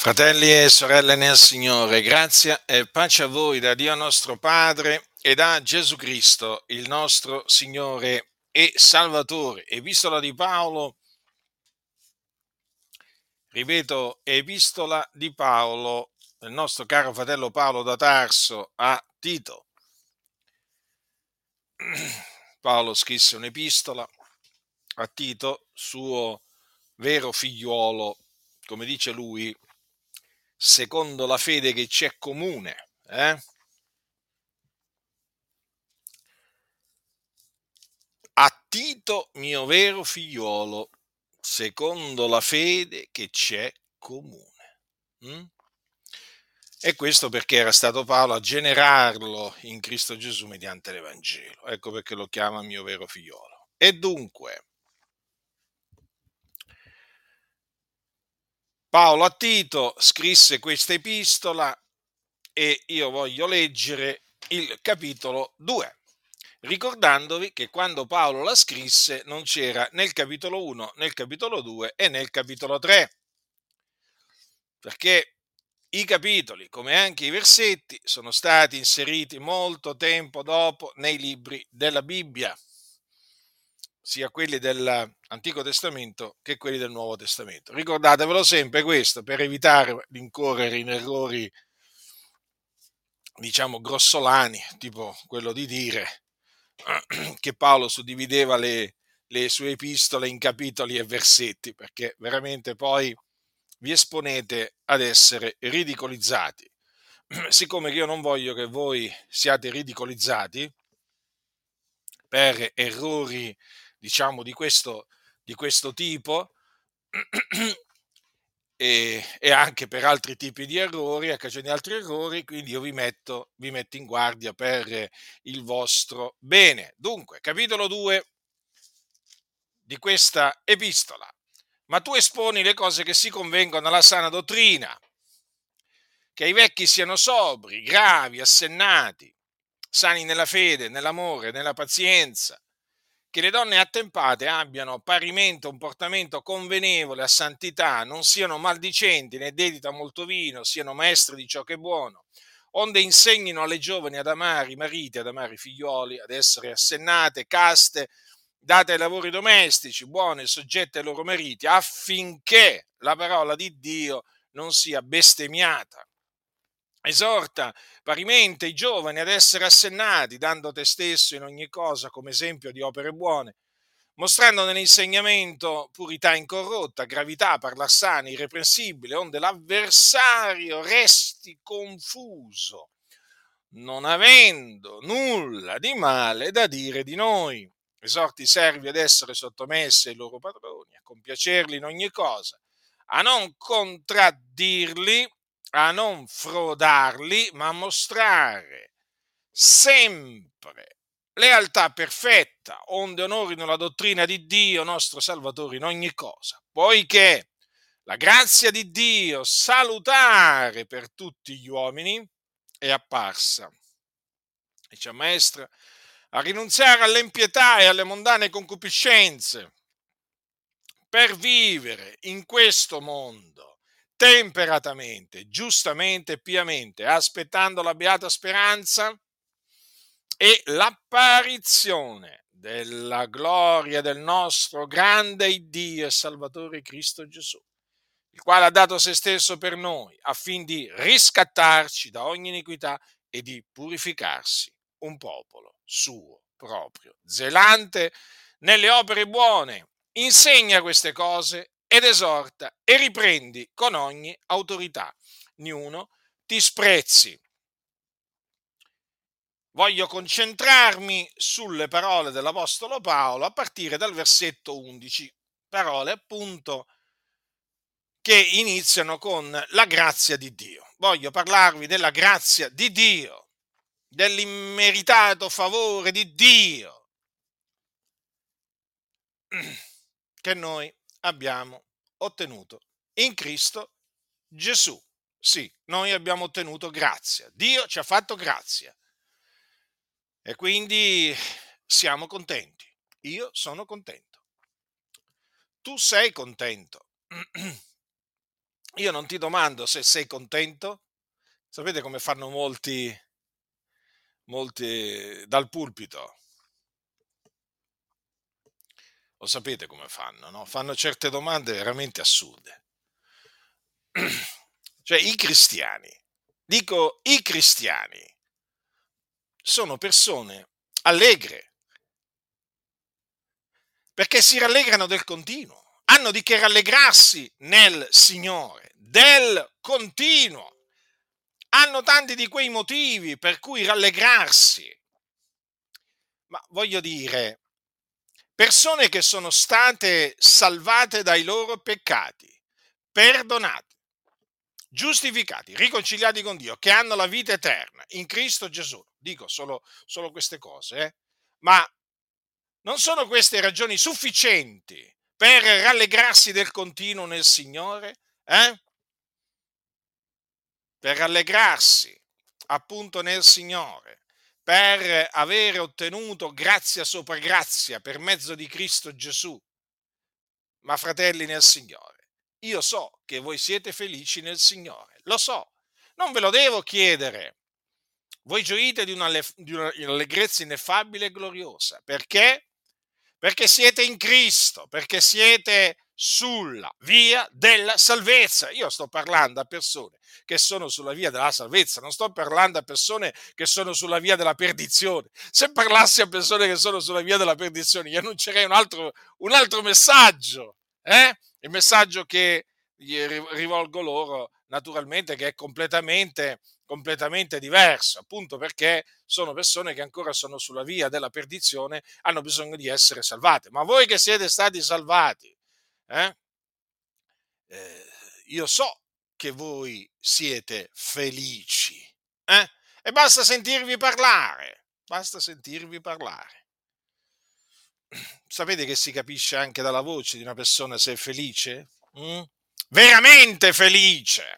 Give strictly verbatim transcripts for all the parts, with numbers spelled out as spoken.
Fratelli e sorelle nel Signore, grazia e pace a voi da Dio nostro Padre e da Gesù Cristo, il nostro Signore e Salvatore. Epistola di Paolo, ripeto, epistola di Paolo, del nostro caro fratello Paolo da Tarso a Tito. Paolo scrisse un'epistola a Tito, suo vero figliuolo, come dice lui, secondo la fede che ci è comune. Eh? A Tito, mio vero figliuolo, secondo la fede che c'è comune. Mm? E questo perché era stato Paolo a generarlo in Cristo Gesù mediante l'Evangelo. Ecco perché lo chiama mio vero figliuolo. E dunque, Paolo a Tito scrisse questa epistola e io voglio leggere il capitolo due, ricordandovi che quando Paolo la scrisse non c'era nel capitolo uno, nel capitolo due e nel capitolo tre, perché i capitoli, come anche i versetti, sono stati inseriti molto tempo dopo nei libri della Bibbia, sia quelli dell'Antico Testamento che quelli del Nuovo Testamento. Ricordatevelo sempre questo, per evitare di incorrere in errori, diciamo, grossolani, tipo quello di dire che Paolo suddivideva le, le sue epistole in capitoli e versetti, perché veramente poi vi esponete ad essere ridicolizzati. Siccome io non voglio che voi siate ridicolizzati per errori, diciamo, di questo, di questo tipo, e, e anche per altri tipi di errori, a cagione di altri errori, quindi io vi metto, vi metto in guardia per il vostro bene. Dunque, capitolo due di questa epistola. Ma tu esponi le cose che si convengono alla sana dottrina, che i vecchi siano sobri, gravi, assennati, sani nella fede, nell'amore, nella pazienza, che le donne attempate abbiano parimenti un portamento convenevole a santità, non siano maldicenti né dedite a molto vino, siano maestre di ciò che è buono, onde insegnino alle giovani ad amare i mariti, ad amare i figlioli, ad essere assennate, caste, date ai lavori domestici, buone, soggette ai loro mariti, affinché la parola di Dio non sia bestemmiata. Esorta parimente i giovani ad essere assennati, dando te stesso in ogni cosa come esempio di opere buone, mostrando nell'insegnamento purità incorrotta, gravità, parlar sani, irreprensibile, onde l'avversario resti confuso, non avendo nulla di male da dire di noi. Esorti i servi ad essere sottomessi ai loro padroni, a compiacerli in ogni cosa, a non contraddirli, a non frodarli, ma a mostrare sempre lealtà perfetta, onde onorino la dottrina di Dio nostro Salvatore in ogni cosa, poiché la grazia di Dio salutare per tutti gli uomini è apparsa e ci ammaestra a rinunziare all'impietà e alle mondane concupiscenze per vivere in questo mondo temperatamente, giustamente e piamente, aspettando la beata speranza e l'apparizione della gloria del nostro grande Dio e Salvatore Cristo Gesù, il quale ha dato se stesso per noi, affin di riscattarci da ogni iniquità e di purificarsi un popolo suo proprio, zelante nelle opere buone. Insegna queste cose ed esorta e riprendi con ogni autorità. Niuno ti sprezzi. Voglio concentrarmi sulle parole dell'Apostolo Paolo a partire dal versetto undici, parole appunto che iniziano con la grazia di Dio. Voglio parlarvi della grazia di Dio, dell'immeritato favore di Dio che noi abbiamo ottenuto in Cristo Gesù. Sì, noi abbiamo ottenuto grazia. Dio ci ha fatto grazia. E quindi siamo contenti. Io sono contento. Tu sei contento. io non ti domando se sei contento. Sapete come fanno molti, molti dal pulpito? Lo sapete come fanno, no? Fanno certe domande veramente assurde. Cioè, i cristiani, dico i cristiani, sono persone allegre, perché si rallegrano del continuo. Hanno di che rallegrarsi nel Signore, del continuo. Hanno tanti di quei motivi per cui rallegrarsi. Ma voglio dire, persone che sono state salvate dai loro peccati, perdonate, giustificati, riconciliati con Dio, che hanno la vita eterna in Cristo Gesù. Dico solo, solo queste cose, eh? Ma non sono queste ragioni sufficienti per rallegrarsi del continuo nel Signore? Eh? Per rallegrarsi appunto nel Signore, per avere ottenuto grazia sopra grazia per mezzo di Cristo Gesù. Ma fratelli nel Signore, io so che voi siete felici nel Signore, lo so, non ve lo devo chiedere. Voi gioite di una, di una allegrezza ineffabile e gloriosa. Perché? Perché siete in Cristo, perché siete sulla via della salvezza. Io sto parlando a persone che sono sulla via della salvezza, non sto parlando a persone che sono sulla via della perdizione. Se parlassi a persone che sono sulla via della perdizione, gli annuncerei un altro, un altro messaggio, eh? Il messaggio che gli rivolgo loro, naturalmente, che è completamente completamente diverso, appunto perché sono persone che ancora sono sulla via della perdizione, hanno bisogno di essere salvate. Ma voi che siete stati salvati, eh? Eh, io so che voi siete felici, eh? E basta sentirvi parlare, basta sentirvi parlare. Sapete che si capisce anche dalla voce di una persona se è felice? Mm? Veramente felice!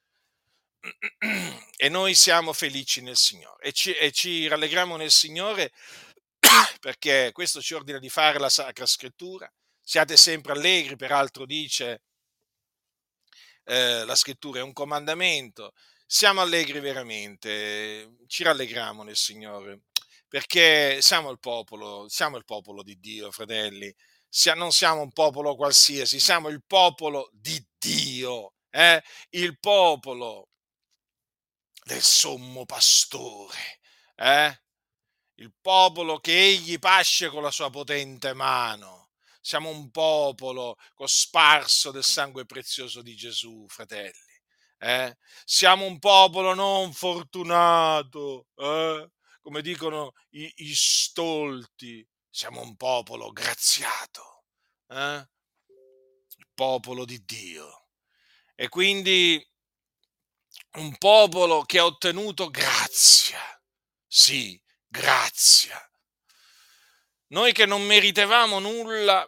E noi siamo felici nel Signore e ci, e ci rallegriamo nel Signore perché questo ci ordina di fare la Sacra Scrittura. Siate sempre allegri, peraltro dice eh, la Scrittura, è un comandamento. Siamo allegri veramente, ci rallegriamo nel Signore perché siamo il popolo, siamo il popolo di Dio, fratelli. Sia- non siamo un popolo qualsiasi, siamo il popolo di Dio, eh? Il popolo del sommo pastore, eh? Il popolo che egli pasce con la sua potente mano. Siamo un popolo cosparso del sangue prezioso di Gesù, fratelli. Eh? Siamo un popolo non fortunato, eh? Come dicono i, i stolti. Siamo un popolo graziato, eh? Il popolo di Dio. E quindi un popolo che ha ottenuto grazia. Sì, grazia. Noi che non meritavamo nulla,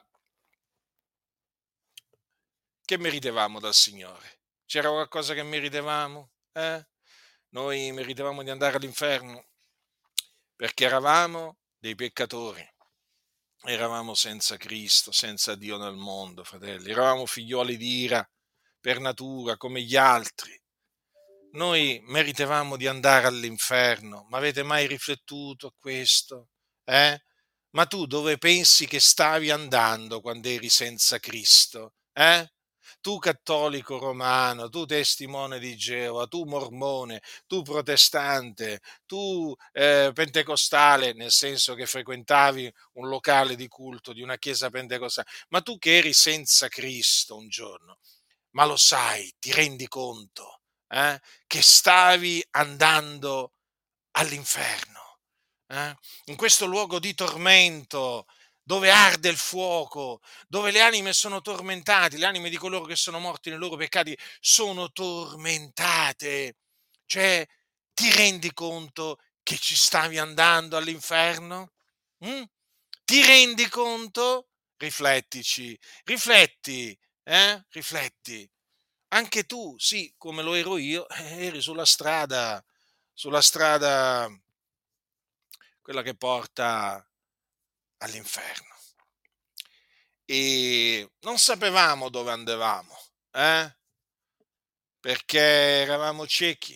che meritavamo dal Signore? C'era qualcosa che meritavamo? Eh? Noi meritavamo di andare all'inferno perché eravamo dei peccatori, eravamo senza Cristo, senza Dio nel mondo, fratelli, eravamo figlioli di ira per natura come gli altri. Noi meritavamo di andare all'inferno, ma avete mai riflettuto a questo? Eh? Ma tu dove pensi che stavi andando quando eri senza Cristo? Eh? Tu cattolico romano, tu testimone di Geova, tu mormone, tu protestante, tu eh, pentecostale, nel senso che frequentavi un locale di culto di una chiesa pentecostale, ma tu che eri senza Cristo un giorno, ma lo sai, ti rendi conto? Eh, che stavi andando all'inferno, eh? In questo luogo di tormento, dove arde il fuoco, dove le anime sono tormentate, le anime di coloro che sono morti nei loro peccati sono tormentate. Cioè, ti rendi conto che ci stavi andando all'inferno? Mm? Ti rendi conto? Riflettici, rifletti, eh? Rifletti. Anche tu, sì, come lo ero io, eh, eri sulla strada, sulla strada, quella che porta all'inferno. E non sapevamo dove andavamo, eh? perché eravamo ciechi,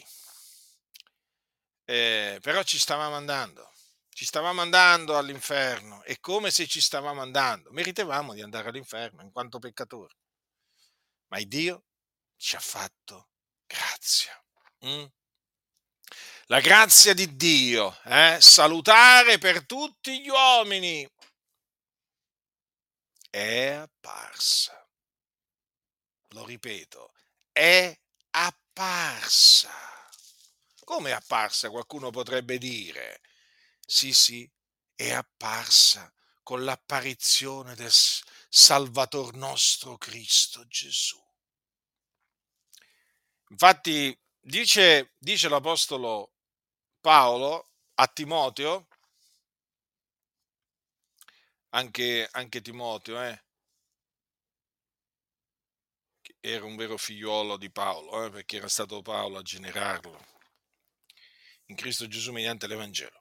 eh, però ci stavamo andando, ci stavamo andando all'inferno, è come se ci stavamo andando, meritevamo di andare all'inferno in quanto peccatori, ma il Dio ci ha fatto grazia. mm? La grazia di Dio, eh, salutare per tutti gli uomini, è apparsa. Lo ripeto, è apparsa. Come è apparsa? Qualcuno potrebbe dire. Sì, sì, è apparsa con l'apparizione del S- Salvator nostro Cristo Gesù. Infatti, dice, dice l'Apostolo Paolo a Timoteo, anche, anche Timoteo, eh, che era un vero figliuolo di Paolo, eh, perché era stato Paolo a generarlo in Cristo Gesù mediante l'Evangelo.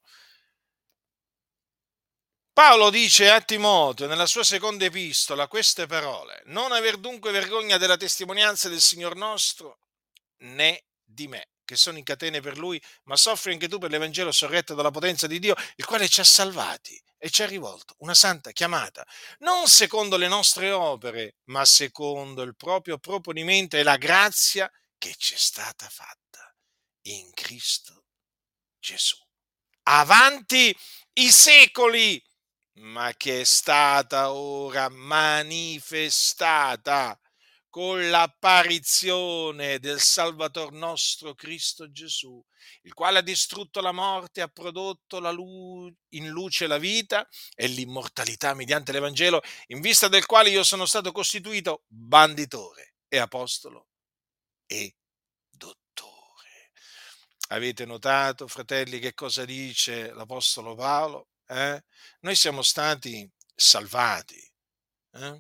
Paolo dice a Timoteo nella sua seconda epistola queste parole: non aver dunque vergogna della testimonianza del Signor nostro, né di me, che sono in catene per lui, ma soffri anche tu per l'Evangelo sorretto dalla potenza di Dio, il quale ci ha salvati e ci ha rivolto una santa chiamata, non secondo le nostre opere, ma secondo il proprio proponimento e la grazia che ci è stata fatta in Cristo Gesù. Avanti i secoli, ma che è stata ora manifestata con l'apparizione del Salvator nostro Cristo Gesù, il quale ha distrutto la morte e ha prodotto la lu- in luce la vita e l'immortalità mediante l'Evangelo, in vista del quale io sono stato costituito banditore e apostolo e dottore. Avete notato, fratelli, che cosa dice l'Apostolo Paolo? Eh? Noi siamo stati salvati, eh?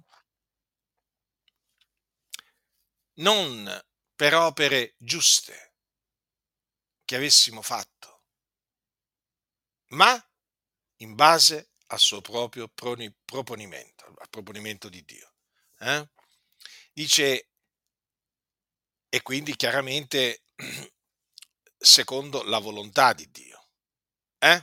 Non per opere giuste che avessimo fatto, ma in base al suo proprio proni- proponimento, al proponimento di Dio. eh? Dice, e quindi chiaramente secondo la volontà di Dio. Eh?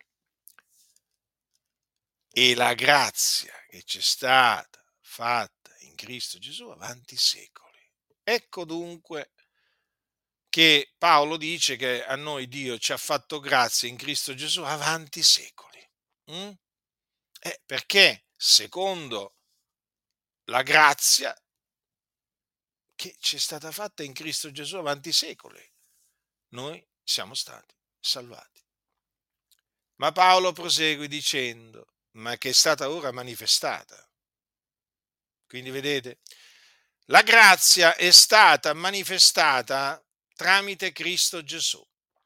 E la grazia che ci è stata fatta in Cristo Gesù avanti i secoli. Ecco dunque che Paolo dice che a noi Dio ci ha fatto grazia in Cristo Gesù avanti i secoli. Mm? Eh, perché secondo la grazia che ci è stata fatta in Cristo Gesù avanti i secoli, noi siamo stati salvati. Ma Paolo prosegue dicendo, ma che è stata ora manifestata. Quindi vedete, la grazia è stata manifestata tramite Cristo Gesù.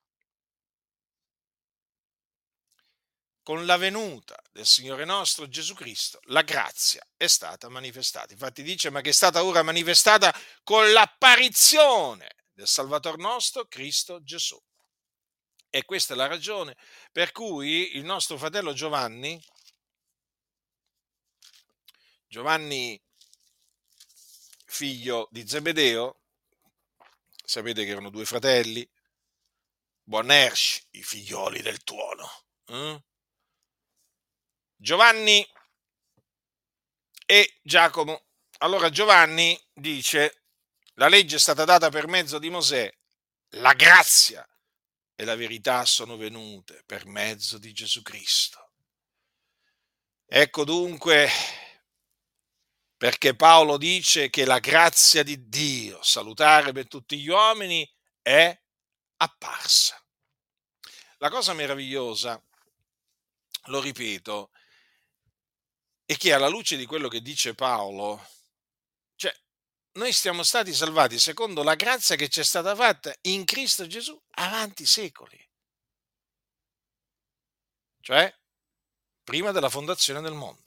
Con la venuta del Signore nostro Gesù Cristo, la grazia è stata manifestata. Infatti dice, ma che è stata ora manifestata con l'apparizione del Salvator nostro Cristo Gesù. E questa è la ragione per cui il nostro fratello Giovanni, Giovanni figlio di Zebedeo, sapete che erano due fratelli, Boanerges, i figlioli del tuono. eh? Giovanni e Giacomo. Allora Giovanni dice, la legge è stata data per mezzo di Mosè, la grazia e la verità sono venute per mezzo di Gesù Cristo. Ecco dunque perché Paolo dice che la grazia di Dio, salutare per tutti gli uomini, è apparsa. La cosa meravigliosa, lo ripeto, è che alla luce di quello che dice Paolo, cioè, noi siamo stati salvati secondo la grazia che ci è stata fatta in Cristo Gesù avanti i secoli, cioè prima della fondazione del mondo.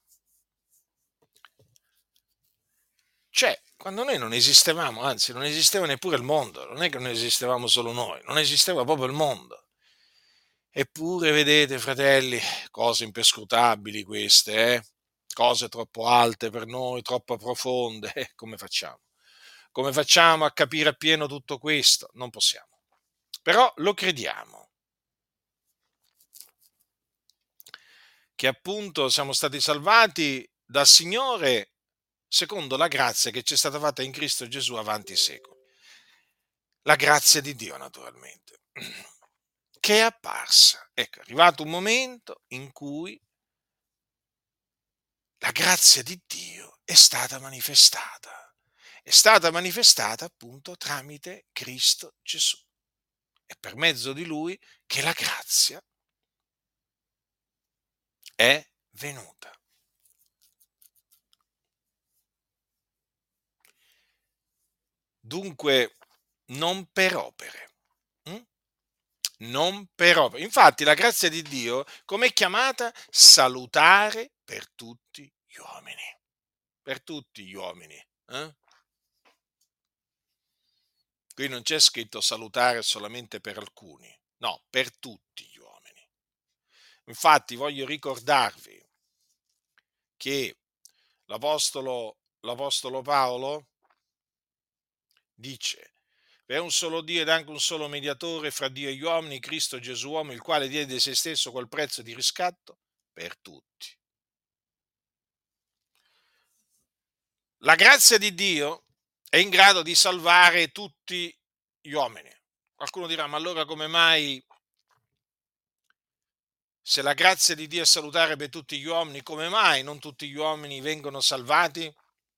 Cioè, quando noi non esistevamo, anzi, non esisteva neppure il mondo, non è che non esistevamo solo noi, non esisteva proprio il mondo. Eppure, vedete, fratelli, cose imperscrutabili queste, eh? Cose troppo alte per noi, troppo profonde, eh, come facciamo? Come facciamo a capire appieno tutto questo? Non possiamo. Però lo crediamo, che appunto siamo stati salvati dal Signore secondo la grazia che ci è stata fatta in Cristo Gesù avanti i secoli. La grazia di Dio, naturalmente, che è apparsa. Ecco, è arrivato un momento in cui la grazia di Dio è stata manifestata. È stata manifestata appunto tramite Cristo Gesù. È per mezzo di Lui che la grazia è venuta. Dunque, non per opere. hm? Non per opere. Infatti, la grazia di Dio, com'è chiamata? Salutare per tutti gli uomini. Per tutti gli uomini. eh? Qui non c'è scritto salutare solamente per alcuni, no, per tutti gli uomini. Infatti, voglio ricordarvi che l'Apostolo, l'Apostolo Paolo dice: "Vi è un solo Dio ed anche un solo mediatore fra Dio e gli uomini, Cristo Gesù uomo, il quale diede di se stesso quel prezzo di riscatto per tutti." La grazia di Dio è in grado di salvare tutti gli uomini. Qualcuno dirà: "Ma allora come mai, se la grazia di Dio è salutare per tutti gli uomini, come mai non tutti gli uomini vengono salvati?"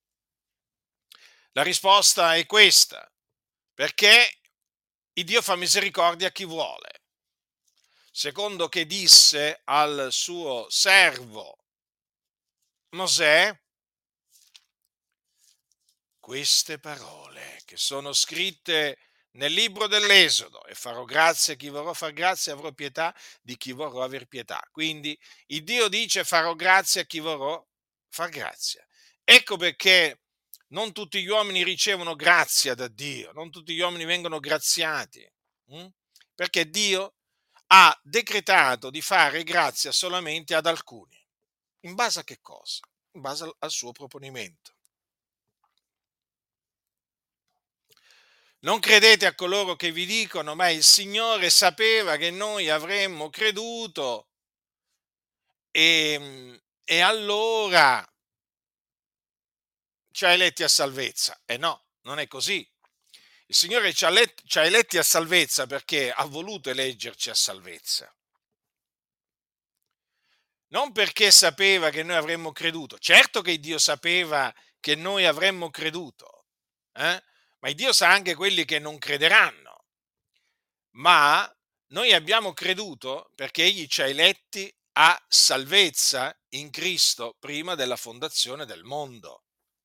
La risposta è questa: perché il Dio fa misericordia a chi vuole. Secondo che disse al suo servo Mosè queste parole che sono scritte nel libro dell'Esodo: "E farò grazia a chi vorrò far grazia, avrò pietà di chi vorrò aver pietà." Quindi il Dio dice: farò grazia a chi vorrò far grazia. Ecco perché non tutti gli uomini ricevono grazia da Dio, non tutti gli uomini vengono graziati, hm? Perché Dio ha decretato di fare grazia solamente ad alcuni. In base a che cosa? In base al, al suo proponimento. Non credete a coloro che vi dicono: "Ma il Signore sapeva che noi avremmo creduto e, e allora ci ha eletti a salvezza." E no, non è così. Il Signore ci ha, let- ci ha eletti a salvezza perché ha voluto eleggerci a salvezza. Non perché sapeva che noi avremmo creduto. Certo che Dio sapeva che noi avremmo creduto, eh? Ma Dio sa anche quelli che non crederanno. Ma noi abbiamo creduto perché Egli ci ha eletti a salvezza in Cristo prima della fondazione del mondo.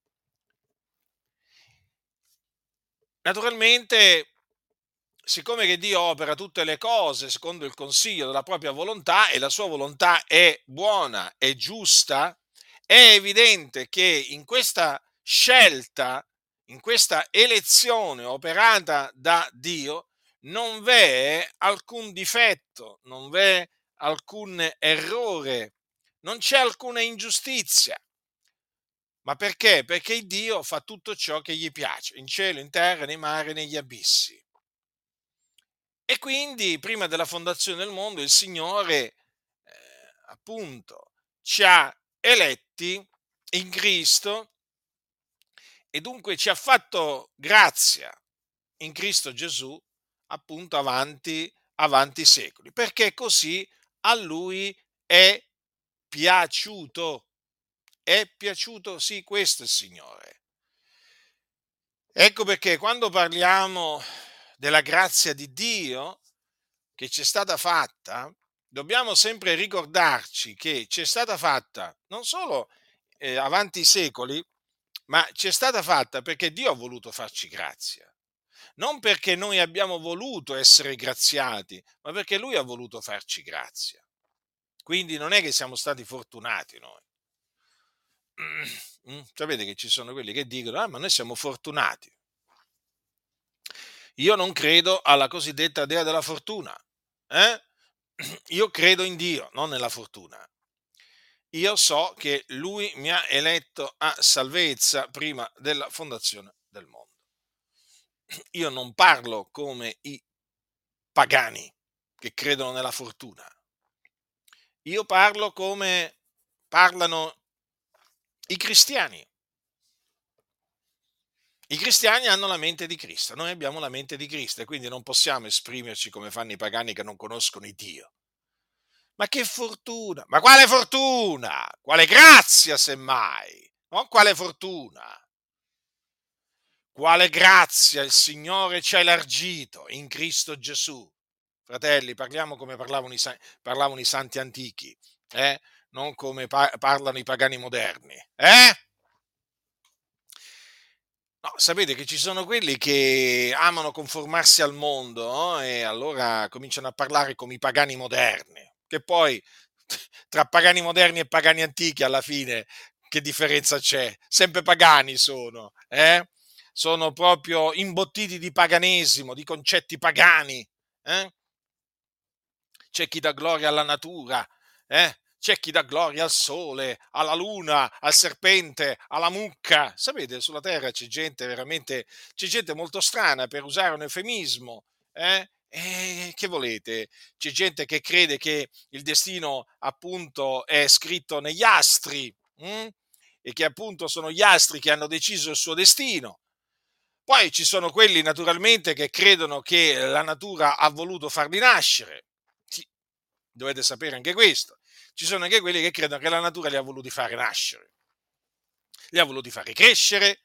Naturalmente, siccome che Dio opera tutte le cose secondo il consiglio della propria volontà e la sua volontà è buona e giusta, è evidente che in questa scelta, in questa elezione operata da Dio, non v'è alcun difetto, non v'è alcun errore, non c'è alcuna ingiustizia. Ma perché? Perché Dio fa tutto ciò che gli piace, in cielo, in terra, nei mari, negli abissi. E quindi, prima della fondazione del mondo, il Signore, eh, appunto, ci ha eletti in Cristo e dunque ci ha fatto grazia in Cristo Gesù, appunto, avanti, avanti i secoli, perché così a Lui è piaciuto. È piaciuto, sì, questo è il Signore. Ecco perché quando parliamo della grazia di Dio che ci è stata fatta, dobbiamo sempre ricordarci che ci è stata fatta non solo eh, avanti i secoli, ma ci è stata fatta perché Dio ha voluto farci grazia. Non perché noi abbiamo voluto essere graziati, ma perché Lui ha voluto farci grazia. Quindi non è che siamo stati fortunati noi. Mm, sapete che ci sono quelli che dicono: "Ah, ma noi siamo fortunati." Io non credo alla cosiddetta dea della fortuna. eh? Io credo in Dio, non nella fortuna. Io so che Lui mi ha eletto a salvezza prima della fondazione del mondo. io non parlo come i pagani che credono nella fortuna, io parlo come parlano i cristiani. I cristiani hanno la mente di Cristo, noi abbiamo la mente di Cristo e quindi non possiamo esprimerci come fanno i pagani che non conoscono il Dio. Ma che fortuna! Ma quale fortuna? Quale grazia, semmai? Non quale fortuna? Quale grazia il Signore ci ha elargito in Cristo Gesù. Fratelli, parliamo come parlavano i, sa- parlavano i santi antichi, eh? Non come pa- parlano i pagani moderni. Eh? No, sapete che ci sono quelli che amano conformarsi al mondo, no? E allora cominciano a parlare come i pagani moderni, che poi tra pagani moderni e pagani antichi alla fine che differenza c'è? Sempre pagani sono, eh? Sono proprio imbottiti di paganesimo, di concetti pagani, eh? C'è chi dà gloria alla natura, eh? C'è chi dà gloria al sole, alla luna, al serpente, alla mucca. Sapete, sulla terra c'è gente veramente, c'è gente molto strana, per usare un eufemismo, eh? E che volete? C'è gente che crede che il destino appunto è scritto negli astri, hm? E che appunto sono gli astri che hanno deciso il suo destino. Poi ci sono quelli naturalmente che credono che la natura ha voluto farli nascere. Sì, dovete sapere anche questo. Ci sono anche quelli che credono che la natura li ha voluti fare nascere, li ha voluti fare crescere,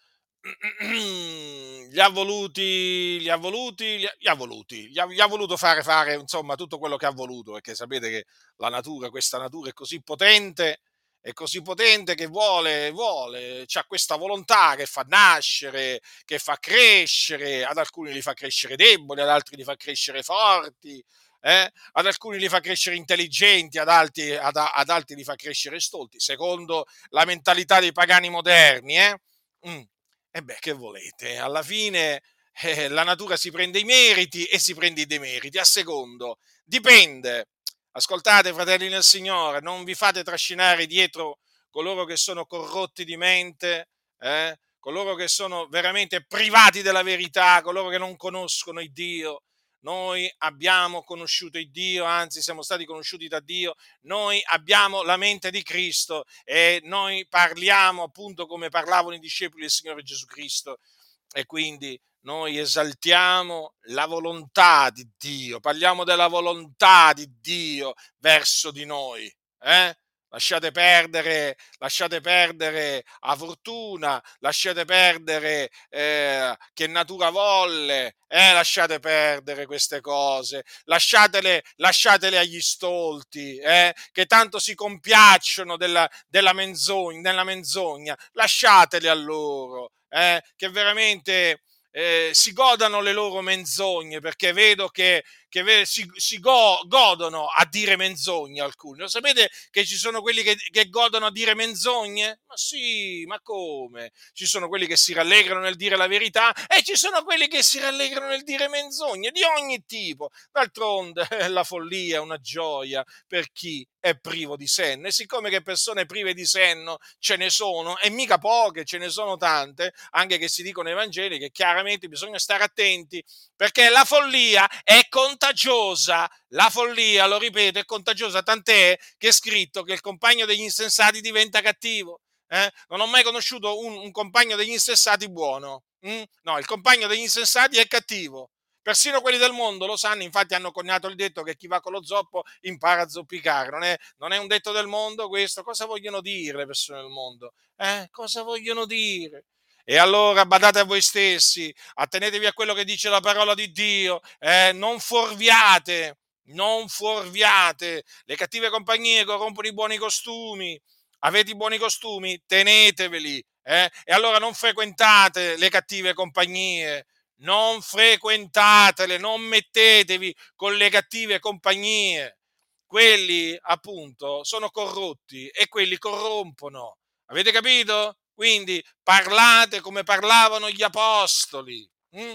li ha voluti, li ha voluti, li ha, li ha voluti, gli ha, gli ha voluto fare fare insomma tutto quello che ha voluto, perché sapete che la natura, questa natura è così potente, è così potente che vuole, vuole, c'ha questa volontà che fa nascere, che fa crescere, ad alcuni li fa crescere deboli, ad altri li fa crescere forti, eh? Ad alcuni li fa crescere intelligenti, ad altri, ad, ad altri li fa crescere stolti, secondo la mentalità dei pagani moderni, eh? Mm. E beh, che volete? Alla fine eh, la natura si prende i meriti e si prende i demeriti, a secondo, dipende. Ascoltate, fratelli nel Signore, non vi fate trascinare dietro coloro che sono corrotti di mente, eh? Coloro che sono veramente privati della verità, coloro che non conoscono il Dio. Noi abbiamo conosciuto il Dio, anzi siamo stati conosciuti da Dio, noi abbiamo la mente di Cristo e noi parliamo appunto come parlavano i discepoli del Signore Gesù Cristo e quindi noi esaltiamo la volontà di Dio, parliamo della volontà di Dio verso di noi, eh? Lasciate perdere, lasciate perdere a fortuna, lasciate perdere eh, che natura volle, eh, lasciate perdere queste cose, lasciatele, lasciatele agli stolti, eh, che tanto si compiacciono della, della menzogna, della menzogna, lasciatele a loro, eh, che veramente eh, si godano le loro menzogne, perché vedo che, che ve- si, si go- godono a dire menzogne alcuni. Lo sapete che ci sono quelli che, che godono a dire menzogne? Ma sì, ma come? Ci sono quelli che si rallegrano nel dire la verità e ci sono quelli che si rallegrano nel dire menzogne di ogni tipo. D'altronde la follia è una gioia per chi è privo di senno e siccome che persone prive di senno ce ne sono e mica poche, ce ne sono tante, anche che si dicono evangeliche, chiaramente bisogna stare attenti perché la follia è contagiosa, la follia, lo ripeto, è contagiosa, tant'è che è scritto che il compagno degli insensati diventa cattivo. Eh? Non ho mai conosciuto un, un compagno degli insensati buono. Mm? No, il compagno degli insensati è cattivo. Persino quelli del mondo lo sanno, infatti hanno coniato il detto che chi va con lo zoppo impara a zoppicare. Non è, non è un detto del mondo questo? Cosa vogliono dire le persone del mondo? Eh? Cosa vogliono dire? E allora badate a voi stessi, attenetevi a quello che dice la parola di Dio, eh? Non fuorviate, non fuorviate. Le cattive compagnie corrompono i buoni costumi. Avete i buoni costumi? Teneteveli. Eh? E allora non frequentate le cattive compagnie, non frequentatele, non mettetevi con le cattive compagnie. Quelli, appunto, sono corrotti e quelli corrompono. Avete capito? Quindi parlate come parlavano gli apostoli. Mm?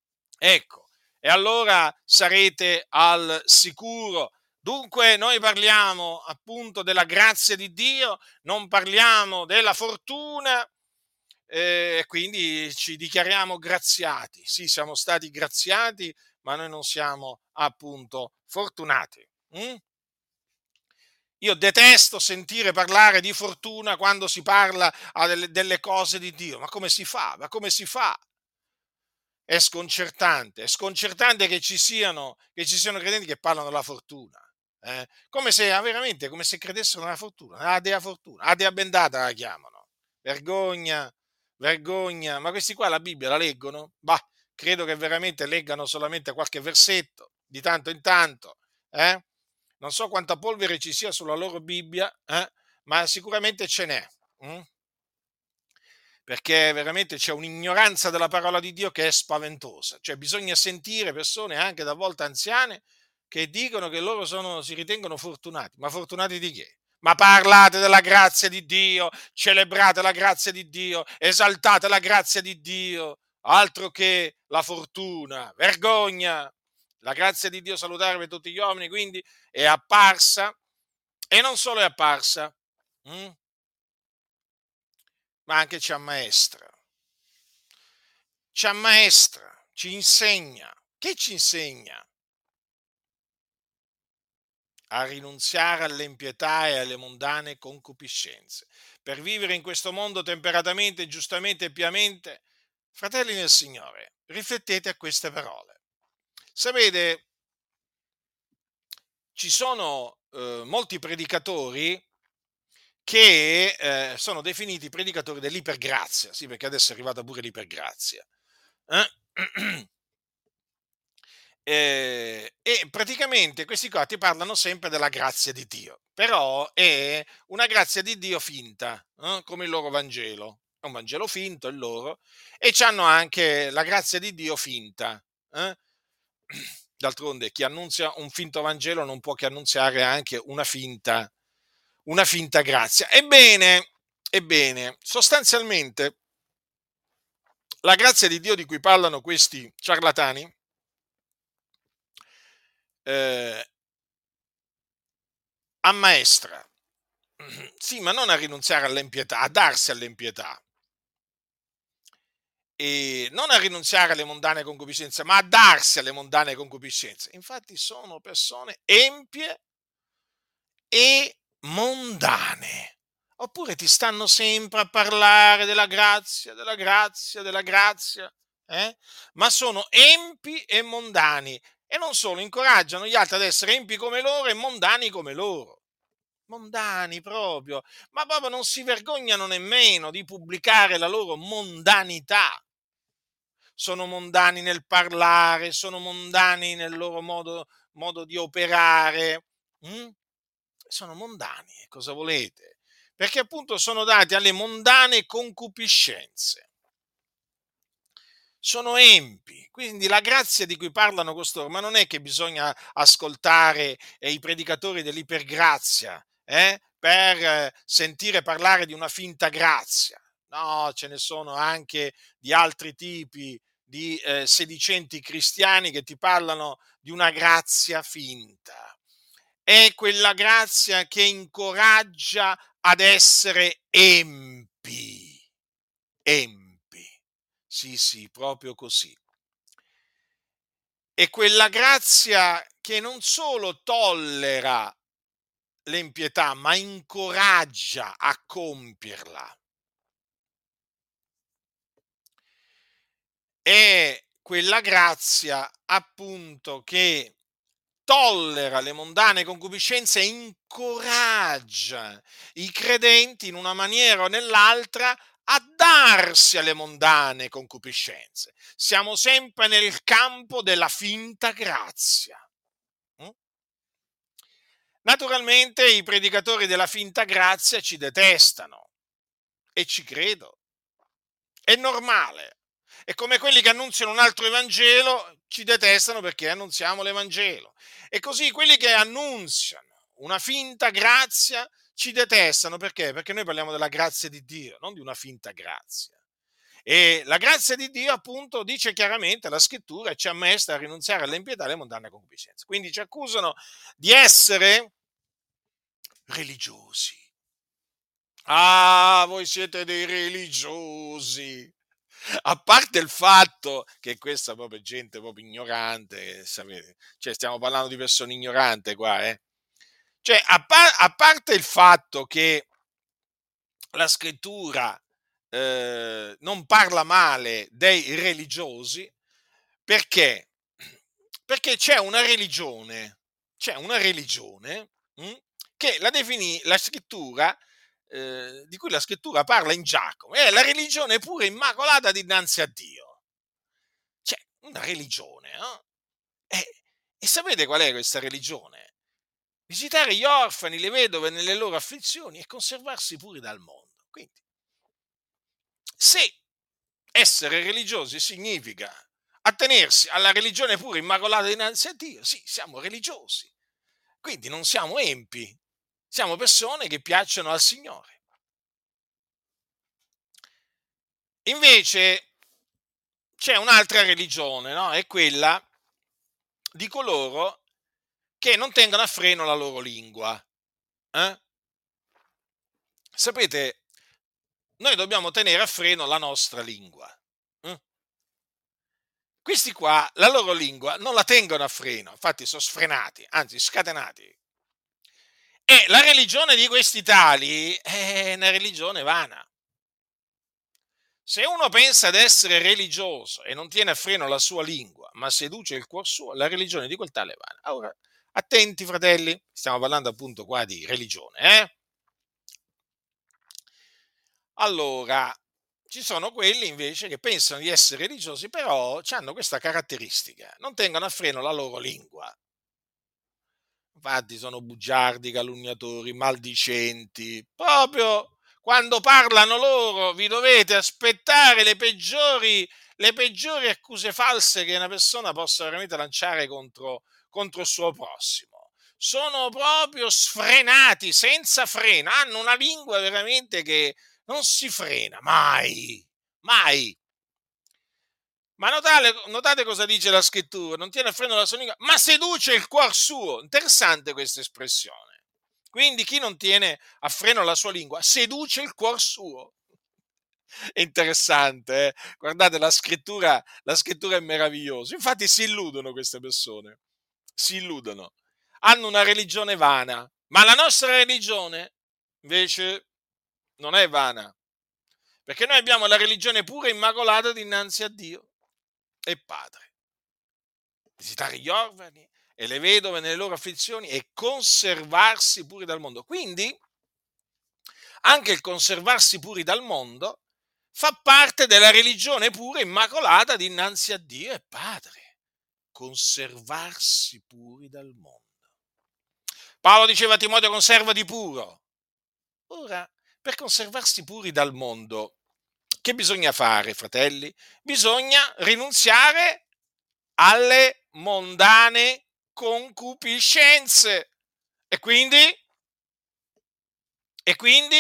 Ecco, e allora sarete al sicuro. Dunque noi parliamo appunto della grazia di Dio, non parliamo della fortuna, e quindi ci dichiariamo graziati. Sì, siamo stati graziati, ma noi non siamo appunto fortunati. mm? Io detesto sentire parlare di fortuna quando si parla a delle, delle cose di Dio. Ma come si fa? Ma come si fa? È sconcertante, è sconcertante che ci siano, che ci siano credenti che parlano della fortuna. eh. Come se, ah, veramente, come se credessero nella fortuna, la dea fortuna, la dea bendata la chiamano. Vergogna, vergogna. Ma questi qua la Bibbia la leggono? Bah, credo che veramente leggano solamente qualche versetto, di tanto in tanto. eh. Non so quanta polvere ci sia sulla loro Bibbia, eh, ma sicuramente ce n'è. mm? Perché veramente c'è un'ignoranza della parola di Dio che è spaventosa. Cioè bisogna sentire persone anche da volte anziane che dicono che loro sono, si ritengono fortunati. Ma fortunati di che? Ma parlate della grazia di Dio, celebrate la grazia di Dio, esaltate la grazia di Dio, altro che la fortuna. Vergogna! La grazia di Dio salutare per tutti gli uomini, quindi è apparsa, e non solo è apparsa, mm, ma anche ci ammaestra. Ci ammaestra, ci insegna. Che ci insegna? A rinunziare all'impietà e alle mondane concupiscenze, per vivere in questo mondo temperatamente, giustamente e piamente. Fratelli nel Signore, riflettete a queste parole. Sapete, ci sono eh, molti predicatori che eh, sono definiti predicatori dell'ipergrazia, sì, perché adesso è arrivata pure l'ipergrazia. Eh? Ehm, e praticamente questi qua ti parlano sempre della grazia di Dio, però è una grazia di Dio finta, eh, come il loro Vangelo. È un Vangelo finto il loro, e c'hanno anche la grazia di Dio finta. eh. D'altronde chi annunzia un finto Vangelo non può che annunziare anche una finta, una finta grazia. Ebbene, ebbene, sostanzialmente la grazia di Dio di cui parlano questi ciarlatani eh, ammaestra. Sì, ma non a rinunziare all'empietà, a darsi all'empietà. E non a rinunziare alle mondane concupiscenze, ma a darsi alle mondane concupiscenze. Infatti sono persone empie e mondane. Oppure ti stanno sempre a parlare della grazia, della grazia, della grazia, eh? Ma sono empi e mondani. E non solo, incoraggiano gli altri ad essere empi come loro e mondani come loro. Mondani proprio, ma proprio non si vergognano nemmeno di pubblicare la loro mondanità. Sono mondani nel parlare, sono mondani nel loro modo, modo di operare. mm? Sono mondani, cosa volete? Perché appunto sono dati alle mondane concupiscenze. Sono empi, quindi la grazia di cui parlano costoro, ma non è che bisogna ascoltare eh, i predicatori dell'ipergrazia eh, per eh, sentire parlare di una finta grazia. No, ce ne sono anche di altri tipi di eh, sedicenti cristiani che ti parlano di una grazia finta. È quella grazia che incoraggia ad essere empi. Empi. Sì, sì, proprio così. È quella grazia che non solo tollera l'impietà, ma incoraggia a compierla. È quella grazia, appunto, che tollera le mondane concupiscenze e incoraggia i credenti in una maniera o nell'altra a darsi alle mondane concupiscenze. Siamo sempre nel campo della finta grazia. mm? Naturalmente i predicatori della finta grazia ci detestano, e ci credo. È normale. È come quelli che annunziano un altro Evangelo ci detestano perché annunziamo l'Evangelo. E così quelli che annunziano una finta grazia ci detestano perché? Perché noi parliamo della grazia di Dio, non di una finta grazia. E la grazia di Dio, appunto, dice chiaramente la scrittura e ci ammesta a rinunziare all'impietà e alle mondanne concupiscenze. Quindi ci accusano di essere religiosi, Ah, voi siete dei religiosi. A parte il fatto che questa è proprio gente proprio ignorante, sapete, cioè stiamo parlando di persone ignoranti qua, eh. Cioè, a, par- a parte il fatto che la scrittura eh, non parla male dei religiosi, perché? Perché c'è una religione, c'è una religione mh, che la definì la scrittura, eh, di cui la scrittura parla in Giacomo, è la religione pure immacolata dinanzi a Dio. C'è una religione, no? E, e sapete qual è questa religione? Visitare gli orfani, le vedove nelle loro afflizioni e conservarsi puri dal mondo. Quindi, se essere religiosi significa attenersi alla religione pure immacolata dinanzi a Dio, sì, siamo religiosi. Quindi non siamo empi, siamo persone che piacciono al Signore. Invece c'è un'altra religione, no? È quella di coloro che non tengono a freno la loro lingua. Eh? Sapete, noi dobbiamo tenere a freno la nostra lingua. eh? Questi qua, la loro lingua non la tengono a freno, infatti sono sfrenati, anzi scatenati. E la religione di questi tali è una religione vana. Se uno pensa ad essere religioso e non tiene a freno la sua lingua, ma seduce il cuor suo, la religione di quel tale è vana. Ora, attenti fratelli, stiamo parlando appunto qua di religione, eh? Allora, ci sono quelli invece che pensano di essere religiosi, però hanno questa caratteristica, non tengono a freno la loro lingua. Infatti sono bugiardi, calunniatori, maldicenti. Proprio quando parlano loro vi dovete aspettare le peggiori, le peggiori accuse false che una persona possa veramente lanciare contro, contro il suo prossimo. Sono proprio sfrenati, senza freno. Hanno una lingua veramente che non si frena mai, mai. Ma notate, notate cosa dice la scrittura, non tiene a freno la sua lingua, ma seduce il cuor suo. Interessante questa espressione. Quindi chi non tiene a freno la sua lingua, seduce il cuor suo. È interessante, eh? Guardate, la scrittura, la scrittura è meravigliosa. Infatti si illudono queste persone, si illudono. Hanno una religione vana, ma la nostra religione invece non è vana, perché noi abbiamo la religione pura e immacolata dinanzi a Dio e Padre. Visitare gli orfani e le vedove nelle loro afflizioni e conservarsi puri dal mondo. Quindi anche il conservarsi puri dal mondo fa parte della religione pura e immacolata dinanzi a Dio e Padre. Conservarsi puri dal mondo. Paolo diceva a Timoteo: conservati puro. Ora, per conservarsi puri dal mondo, che bisogna fare, fratelli? Bisogna rinunziare alle mondane concupiscenze. E quindi? E quindi?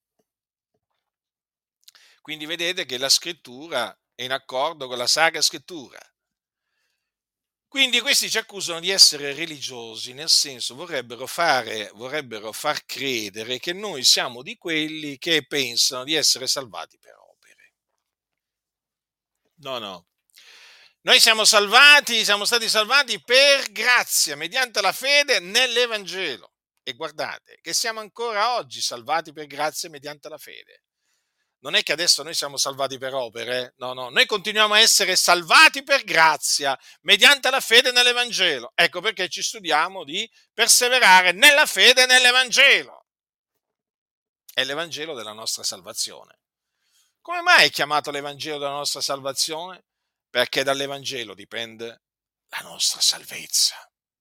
Quindi vedete che la scrittura è in accordo con la Sacra Scrittura. Quindi questi ci accusano di essere religiosi, nel senso vorrebbero fare, vorrebbero far credere che noi siamo di quelli che pensano di essere salvati per opere. No, no. Noi siamo salvati, siamo stati salvati per grazia, mediante la fede nell'Evangelo. E guardate che siamo ancora oggi salvati per grazia mediante la fede. Non è che adesso noi siamo salvati per opere, eh? No, no, noi continuiamo a essere salvati per grazia, mediante la fede nell'Evangelo. Ecco perché ci studiamo di perseverare nella fede nell'Evangelo. È l'Evangelo della nostra salvazione. Come mai è chiamato l'Evangelo della nostra salvazione? Perché dall'Evangelo dipende la nostra salvezza.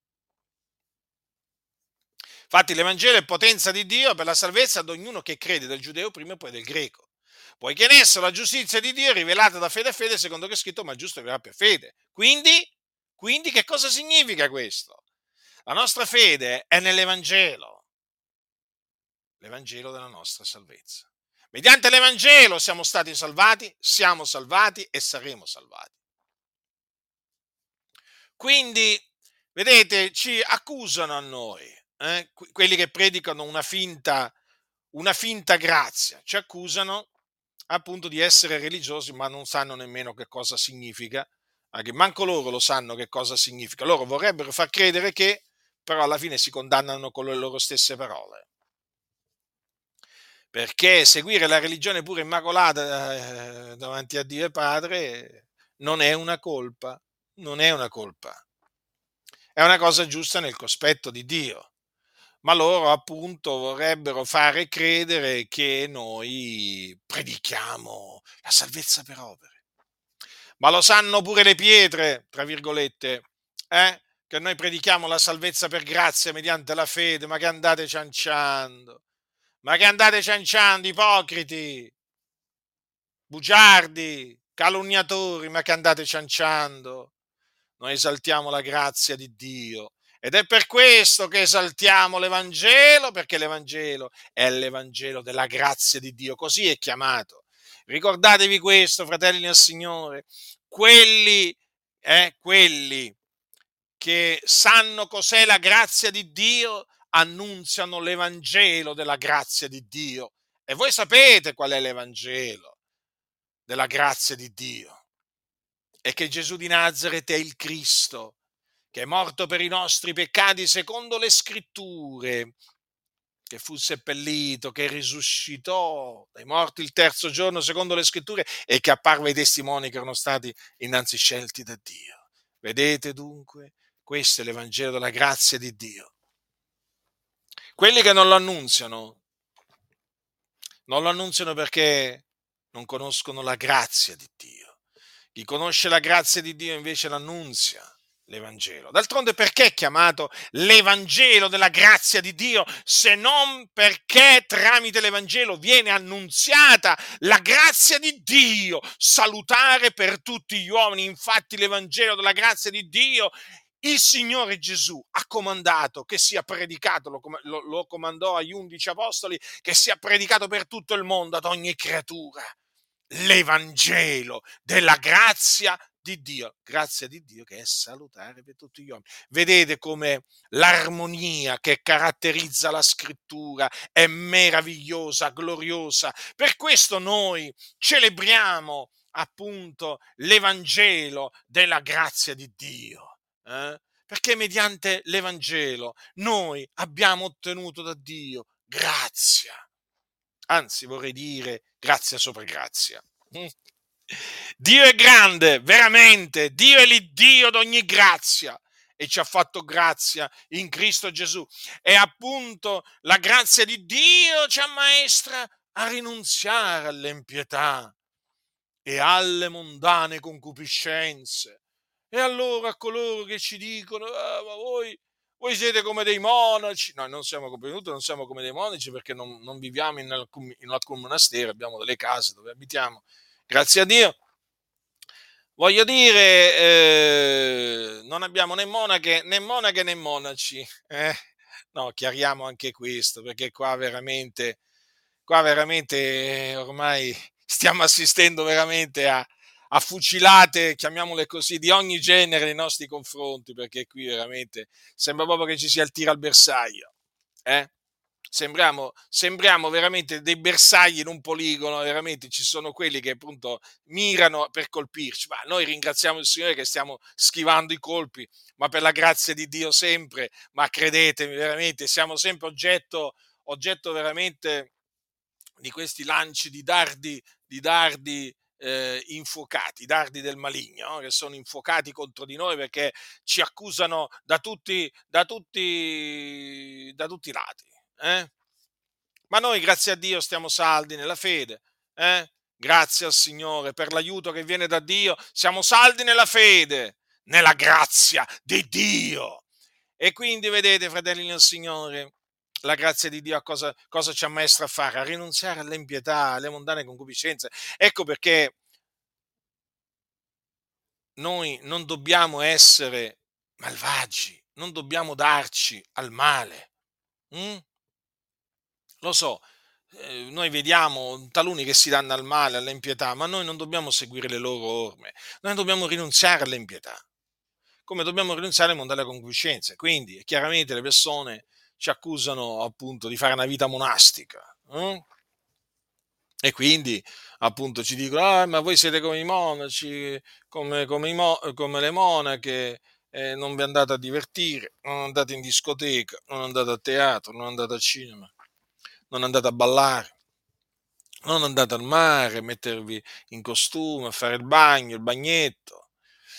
Infatti l'Evangelo è potenza di Dio per la salvezza ad ognuno che crede, del giudeo prima e poi del greco. Poiché in esso la giustizia di Dio è rivelata da fede a fede, secondo che è scritto: ma il giusto vivrà per fede. Quindi, quindi che cosa significa questo? La nostra fede è nell'Evangelo, l'Evangelo della nostra salvezza. Mediante l'Evangelo siamo stati salvati, siamo salvati e saremo salvati. Quindi, vedete, ci accusano a noi, eh, quelli che predicano una finta, una finta grazia, ci accusano appunto di essere religiosi, ma non sanno nemmeno che cosa significa, anche manco loro lo sanno che cosa significa. Loro vorrebbero far credere che, però alla fine si condannano con le loro stesse parole. Perché seguire la religione pure immacolata eh, davanti a Dio e Padre non è una colpa, non è una colpa, è una cosa giusta nel cospetto di Dio. Ma loro appunto vorrebbero fare credere che noi predichiamo la salvezza per opere. Ma lo sanno pure le pietre, tra virgolette, eh? Che noi predichiamo la salvezza per grazia mediante la fede, ma che andate cianciando, ma che andate cianciando, ipocriti, bugiardi, calunniatori, ma che andate cianciando. Noi esaltiamo la grazia di Dio. Ed è per questo che esaltiamo l'Evangelo, perché l'Evangelo è l'Evangelo della grazia di Dio, così è chiamato. Ricordatevi questo, fratelli nel Signore, quelli, eh, quelli che sanno cos'è la grazia di Dio annunziano l'Evangelo della grazia di Dio. E voi sapete qual è l'Evangelo della grazia di Dio? È che Gesù di Nazaret è il Cristo, che è morto per i nostri peccati secondo le scritture, che fu seppellito, che risuscitò dai morti il terzo giorno secondo le scritture e che apparve ai testimoni che erano stati innanzi scelti da Dio. Vedete dunque? Questo è l'Evangelo della grazia di Dio. Quelli che non lo annunziano, non lo annunziano perché non conoscono la grazia di Dio. Chi conosce la grazia di Dio invece l'annunzia l'Evangelo. D'altronde perché è chiamato l'Evangelo della grazia di Dio, se non perché tramite l'Evangelo viene annunziata la grazia di Dio, salutare per tutti gli uomini. Infatti l'Evangelo della grazia di Dio il Signore Gesù ha comandato che sia predicato, lo, lo, lo comandò agli undici apostoli, che sia predicato per tutto il mondo, ad ogni creatura, l'Evangelo della grazia di Dio, grazia di Dio che è salutare per tutti gli uomini. Vedete come l'armonia che caratterizza la scrittura è meravigliosa, gloriosa. Per questo noi celebriamo appunto l'Evangelo della grazia di Dio. Eh? Perché mediante l'Evangelo noi abbiamo ottenuto da Dio grazia. Anzi, vorrei dire grazia sopra grazia. Dio è grande, veramente. Dio è l'Iddio d'ogni grazia e ci ha fatto grazia in Cristo Gesù. E appunto la grazia di Dio ci ammaestra a rinunziare all'impietà e alle mondane concupiscenze. E allora a coloro che ci dicono, ah, ma voi, voi siete come dei monaci, noi non siamo, non siamo come dei monaci perché non, non viviamo in alcun, in alcun monastero, abbiamo delle case dove abitiamo, grazie a Dio. Voglio dire, eh, non abbiamo né monache né, monache, né monaci. Eh? No, chiariamo anche questo, perché qua veramente, qua veramente eh, ormai stiamo assistendo veramente a, a fucilate, chiamiamole così, di ogni genere nei nostri confronti, perché qui veramente sembra proprio che ci sia il tiro al bersaglio. Eh? Sembriamo, sembriamo veramente dei bersagli in un poligono, veramente ci sono quelli che appunto mirano per colpirci, ma noi ringraziamo il Signore che stiamo schivando i colpi, ma per la grazia di Dio sempre, ma credetemi veramente, siamo sempre oggetto, oggetto veramente di questi lanci di dardi, di dardi eh, infuocati, dardi del maligno, no? Che sono infuocati contro di noi perché ci accusano da tutti, da tutti, da tutti i lati. Eh? Ma noi, grazie a Dio, stiamo saldi nella fede. Eh? Grazie al Signore per l'aiuto che viene da Dio. Siamo saldi nella fede, nella grazia di Dio. E quindi, vedete, fratelli nel Signore, la grazia di Dio a cosa, cosa ci ammaestra a fare? A rinunziare all'impietà, alle mondane concupiscenze. Ecco perché noi non dobbiamo essere malvagi, non dobbiamo darci al male. Mm? Lo so, eh, noi vediamo taluni che si danno al male, all'impietà, ma noi non dobbiamo seguire le loro orme, noi dobbiamo rinunziare all'impietà, come dobbiamo rinunziare al mondo della concupiscenza. Quindi chiaramente le persone ci accusano appunto di fare una vita monastica, eh? E quindi appunto ci dicono: "Ah, ma voi siete come i monaci, come come i mo come le monache, ehm, non vi andate a divertire, non andate in discoteca, non andate a teatro, non andate al cinema, non andate a ballare, non andate al mare a mettervi in costume, a fare il bagno, il bagnetto.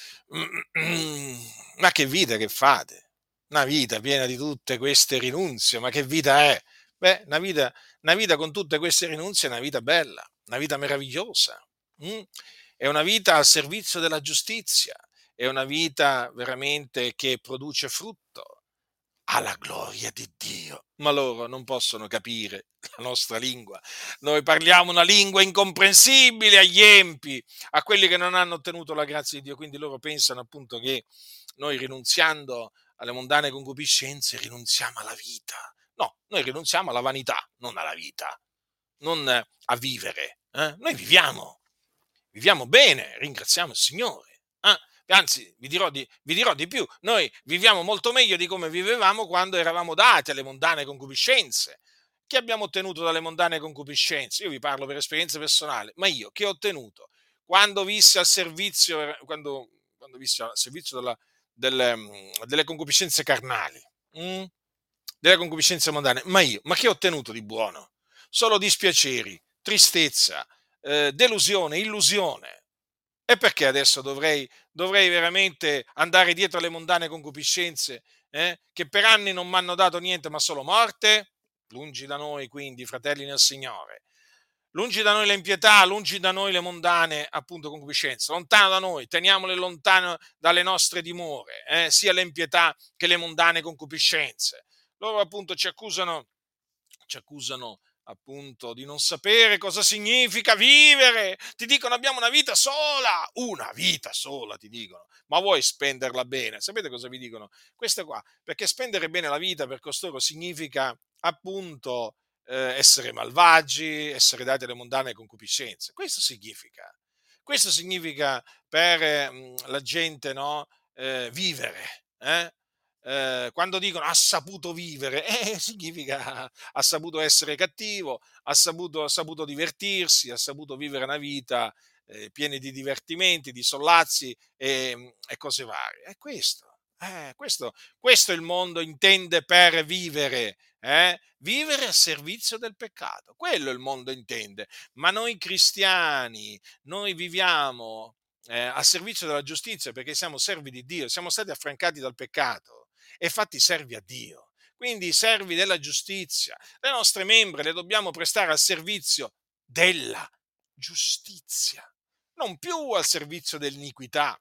Ma che vita che fate? Una vita piena di tutte queste rinunzie, ma che vita è? Beh, una vita, una vita con tutte queste rinunzie è una vita bella, una vita meravigliosa. mm? È una vita al servizio della giustizia, è una vita veramente che produce frutto alla gloria di Dio. Ma loro non possono capire la nostra lingua. Noi parliamo una lingua incomprensibile agli empi, a quelli che non hanno ottenuto la grazia di Dio. Quindi loro pensano appunto che noi rinunziando alle mondane concupiscenze rinunziamo alla vita. No, noi rinunziamo alla vanità, non alla vita, non a vivere. eh. Noi viviamo, viviamo bene, ringraziamo il Signore. eh. Anzi, vi dirò, di, vi dirò di più, noi viviamo molto meglio di come vivevamo quando eravamo dati alle mondane concupiscenze. Che abbiamo ottenuto dalle mondane concupiscenze? Io vi parlo per esperienza personale, ma io che ho ottenuto? Quando vissi al servizio, quando, quando vissi al servizio della, delle, mm, delle concupiscenze carnali, mm? delle concupiscenze mondane, ma io, ma che ho ottenuto di buono? Solo dispiaceri, tristezza, eh, delusione, illusione. E perché adesso dovrei, dovrei veramente andare dietro alle mondane concupiscenze, eh, che per anni non mi hanno dato niente ma solo morte? Lungi da noi, quindi, fratelli nel Signore. Lungi da noi le impietà, lungi da noi le mondane, appunto, concupiscenze. Lontano da noi, teniamole lontano dalle nostre dimore, eh, sia le impietà che le mondane concupiscenze. Loro, appunto, ci accusano ci accusano appunto di non sapere cosa significa vivere. Ti dicono abbiamo una vita sola, una vita sola ti dicono, ma vuoi spenderla bene? Sapete cosa vi dicono? Questo qua, perché spendere bene la vita per costoro significa appunto eh, essere malvagi, essere dati alle mondane concupiscenze. Questo significa. Questo significa per eh, la gente, no, eh, vivere. Eh? Eh, quando dicono ha saputo vivere, eh, significa ha saputo essere cattivo, ha saputo, ha saputo divertirsi, ha saputo vivere una vita eh, piena di divertimenti, di sollazzi e, e cose varie. È questo, eh, questo, questo il mondo intende per vivere, eh? Vivere a servizio del peccato. Quello il mondo intende. Ma noi cristiani, noi viviamo eh, a servizio della giustizia perché siamo servi di Dio, siamo stati affrancati dal peccato e fatti servi a Dio. Quindi servi della giustizia. Le nostre membre le dobbiamo prestare al servizio della giustizia, non più al servizio dell'iniquità.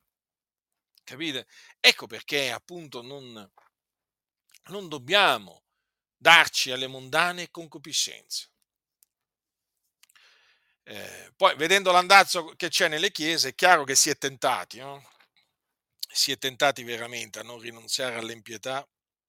Capite? Ecco perché appunto non, non dobbiamo darci alle mondane concupiscenze. Eh, poi, vedendo l'andazzo che c'è nelle chiese, è chiaro che si è tentati, no? Si è tentati veramente a non rinunziare all'impietà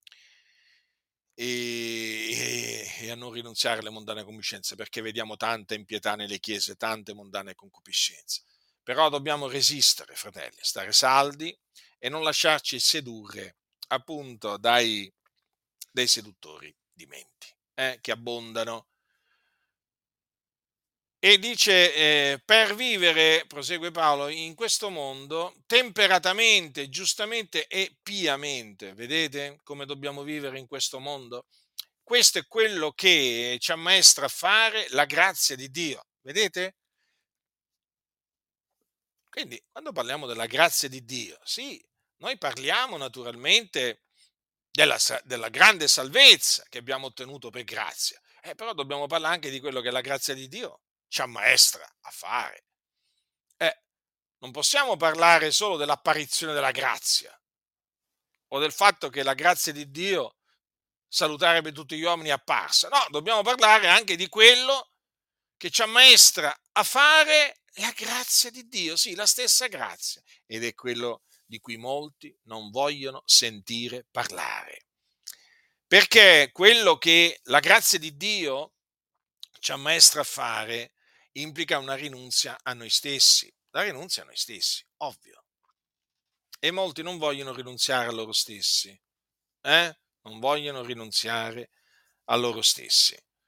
e, e- e a non rinunziare alle mondane concupiscenze, perché vediamo tanta impietà nelle chiese, tante mondane concupiscenze. Però dobbiamo resistere, fratelli, stare saldi e non lasciarci sedurre appunto dai, dai seduttori di menti, eh, che abbondano. E dice, eh, per vivere, prosegue Paolo, in questo mondo temperatamente, giustamente e piamente. Vedete come dobbiamo vivere in questo mondo? Questo è quello che ci ammaestra a fare la grazia di Dio. Vedete? Quindi, quando parliamo della grazia di Dio, sì, noi parliamo naturalmente della, sa- della grande salvezza che abbiamo ottenuto per grazia, eh, però dobbiamo parlare anche di quello che la grazia di Dio ci ammaestra a fare. Eh, non possiamo parlare solo dell'apparizione della grazia o del fatto che la grazia di Dio salutare per tutti gli uomini è apparsa. No, dobbiamo parlare anche di quello che ci ammaestra a fare la grazia di Dio, sì, la stessa grazia, ed è quello di cui molti non vogliono sentire parlare. Perché quello che la grazia di Dio ci ammaestra a fare implica una rinunzia a noi stessi, la rinunzia a noi stessi, ovvio. E molti non vogliono rinunziare a loro stessi, eh? Non vogliono rinunziare a loro stessi.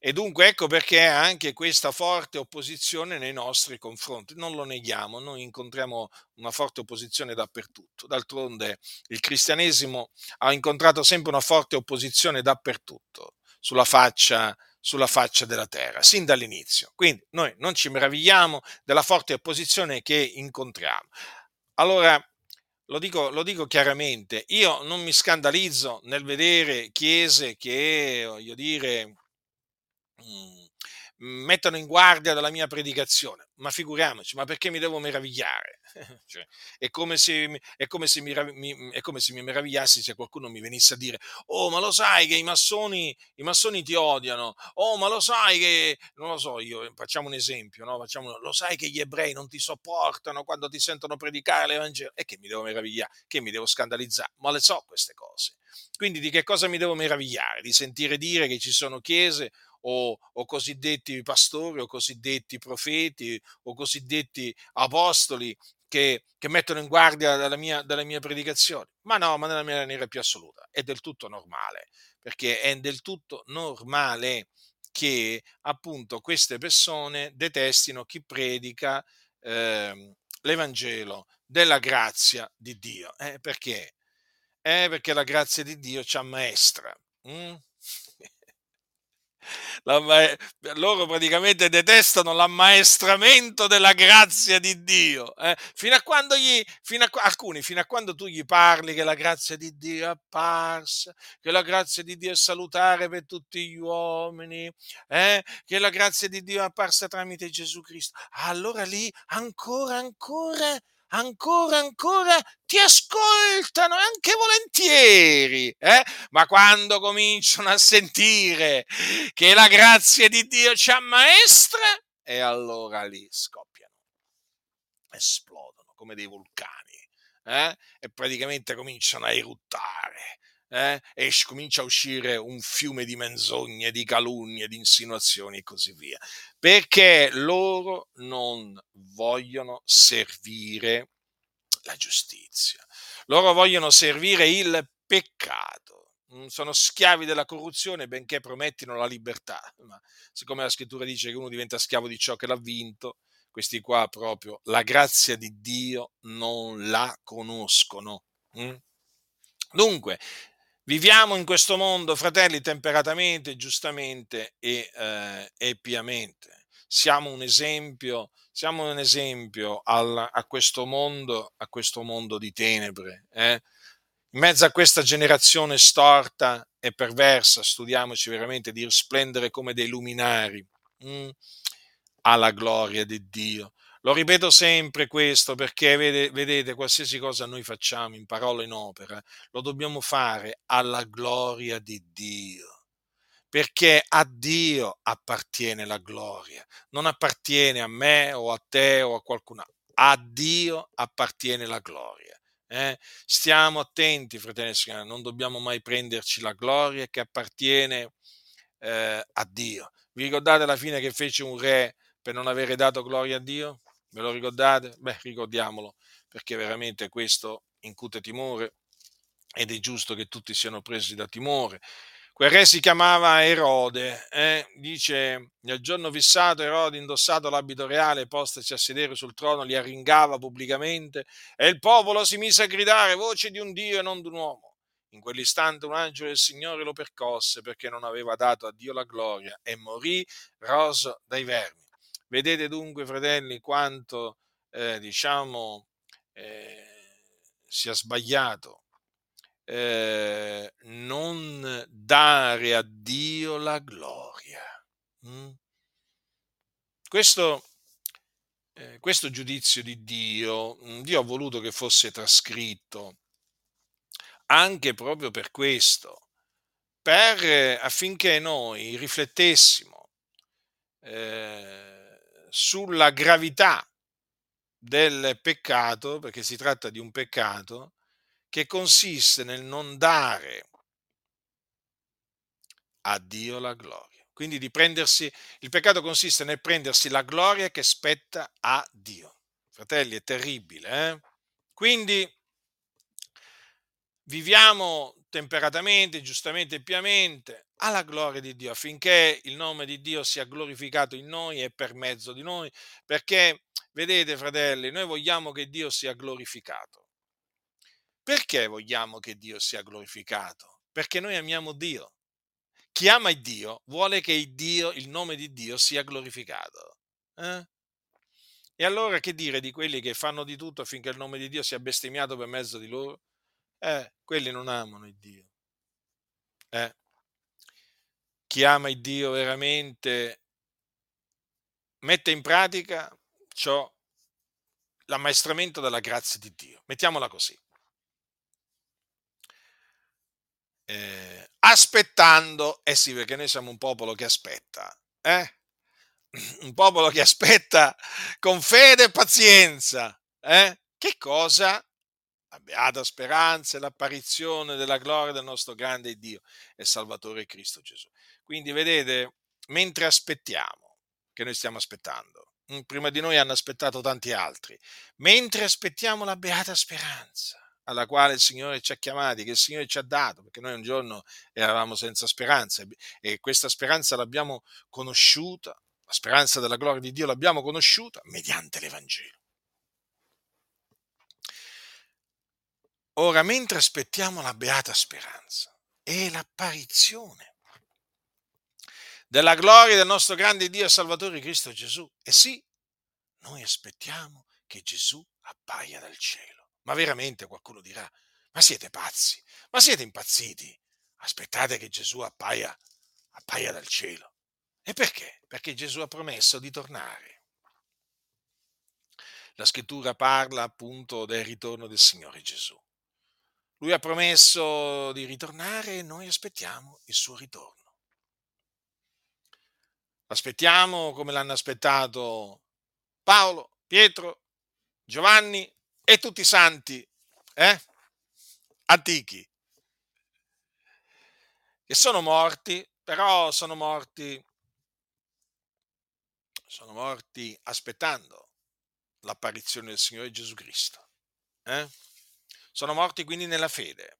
E dunque ecco perché anche questa forte opposizione nei nostri confronti. Non lo neghiamo, noi incontriamo una forte opposizione dappertutto. D'altronde il cristianesimo ha incontrato sempre una forte opposizione dappertutto, sulla faccia, sulla faccia della terra, sin dall'inizio. Quindi noi non ci meravigliamo della forte opposizione che incontriamo. Allora, lo dico, lo dico chiaramente, io non mi scandalizzo nel vedere chiese che, voglio dire, Mhmm, mettono in guardia dalla mia predicazione, ma figuriamoci, ma perché mi devo meravigliare? Cioè, è come se mi è come se mi rav mi è come se mi meravigliassi se qualcuno mi venisse a dire: "Oh, ma lo sai che i massoni i massoni ti odiano? Oh, ma lo sai che" non lo so io, facciamo un esempio, no, facciamo "Lo sai che gli ebrei non ti sopportano quando ti sentono predicare l'Evangelo?" E che mi devo meraviglià? Che mi devo scandalizza? Ma le so queste cose. Quindi di che cosa mi devo meravigliare? Di sentire dire che ci sono chiese o, o cosiddetti pastori o cosiddetti profeti o cosiddetti apostoli che, che mettono in guardia dalla mia, dalle mie predicazioni. Ma no, ma nella maniera più assoluta. È del tutto normale, perché è del tutto normale che appunto queste persone detestino chi predica ehm, l'Evangelo della grazia di Dio. Eh, perché? Eh, perché la grazia di Dio ci ammaestra. Mm? L'amma- Loro praticamente detestano l'ammaestramento della grazia di Dio. Eh? Fino a quando gli, fino a, qua- alcuni, fino a quando tu gli parli che la grazia di Dio è apparsa, che la grazia di Dio è salutare per tutti gli uomini, eh? Che la grazia di Dio è apparsa tramite Gesù Cristo, allora lì ancora, ancora, ancora, ancora ti ascoltano anche volentieri, eh? Ma quando cominciano a sentire che la grazia di Dio ci ammaestra, e allora lì scoppiano, esplodono come dei vulcani, eh? E praticamente cominciano a eruttare. Eh? E es- comincia a uscire un fiume di menzogne, di calunnie, di insinuazioni e così via, perché loro non vogliono servire la giustizia, loro vogliono servire il peccato. Mm, sono schiavi della corruzione benché promettino la libertà, ma siccome la scrittura dice che uno diventa schiavo di ciò che l'ha vinto, questi qua proprio la grazia di Dio non la conoscono. Mm? Dunque, viviamo in questo mondo, fratelli, temperatamente, giustamente e, eh, e piamente. Siamo un esempio, siamo un esempio al- a questo mondo, a questo mondo di tenebre. eh. In mezzo a questa generazione storta e perversa, studiamoci veramente di risplendere come dei luminari, mm, alla gloria di Dio. Lo ripeto sempre questo perché vede- vedete, qualsiasi cosa noi facciamo in parola e in opera, lo dobbiamo fare alla gloria di Dio, perché a Dio appartiene la gloria, non appartiene a me o a te o a qualcun altro, a Dio appartiene la gloria. eh. Stiamo attenti, fratelli e sorelle, non dobbiamo mai prenderci la gloria che appartiene eh, a Dio. Vi ricordate alla fine che fece un re per non avere dato gloria a Dio? Ve lo ricordate? Beh, ricordiamolo, perché veramente questo incute timore ed è giusto che tutti siano presi da timore. Quel re si chiamava Erode, eh? Dice, nel giorno fissato Erode, indossato l'abito reale, postasi a sedere sul trono, li arringava pubblicamente e il popolo si mise a gridare voce di un Dio e non di un uomo. In quell'istante un angelo del Signore lo percosse perché non aveva dato a Dio la gloria e morì roso dai vermi. Vedete dunque, fratelli, quanto eh, diciamo eh, sia sbagliato eh, non dare a Dio la gloria. Mm? Questo, eh, questo giudizio di Dio, mm, Dio ha voluto che fosse trascritto anche proprio per questo, per, eh, affinché noi riflettessimo eh, sulla gravità del peccato, perché si tratta di un peccato che consiste nel non dare a Dio la gloria. Quindi di prendersi, il peccato consiste nel prendersi la gloria che spetta a Dio. Fratelli, è terribile, eh? Quindi viviamo temperatamente, giustamente e piamente alla gloria di Dio, affinché il nome di Dio sia glorificato in noi e per mezzo di noi, perché vedete, fratelli, noi vogliamo che Dio sia glorificato. Perché vogliamo che Dio sia glorificato? Perché noi amiamo Dio. Chi ama il Dio vuole che il Dio, il nome di Dio sia glorificato. Eh? E allora che dire di quelli che fanno di tutto affinché il nome di Dio sia bestemmiato per mezzo di loro? Eh, quelli non amano il Dio. Eh. Chi ama il Dio veramente mette in pratica ciò, l'ammaestramento della grazia di Dio. Mettiamola così. Eh, aspettando, eh sì, perché noi siamo un popolo che aspetta, eh? Un popolo che aspetta con fede e pazienza, eh? Che cosa? La beata speranza e l'apparizione della gloria del nostro grande Dio e Salvatore Cristo Gesù. Quindi vedete, mentre aspettiamo, che noi stiamo aspettando, mm, prima di noi hanno aspettato tanti altri, mentre aspettiamo la beata speranza alla quale il Signore ci ha chiamati, che il Signore ci ha dato, perché noi un giorno eravamo senza speranza e e questa speranza l'abbiamo conosciuta, la speranza della gloria di Dio l'abbiamo conosciuta mediante l'Evangelo. Ora, mentre aspettiamo la beata speranza e l'apparizione della gloria del nostro grande Dio e Salvatore Cristo Gesù, e sì, noi aspettiamo che Gesù appaia dal cielo. Ma veramente qualcuno dirà, ma siete pazzi, ma siete impazziti? Aspettate che Gesù appaia, appaia dal cielo. E perché? Perché Gesù ha promesso di tornare. La scrittura parla appunto del ritorno del Signore Gesù. Lui ha promesso di ritornare e noi aspettiamo il suo ritorno. Aspettiamo come l'hanno aspettato Paolo, Pietro, Giovanni e tutti i santi eh? antichi, che sono morti, però sono morti, sono morti aspettando l'apparizione del Signore Gesù Cristo. Eh? Sono morti quindi nella fede.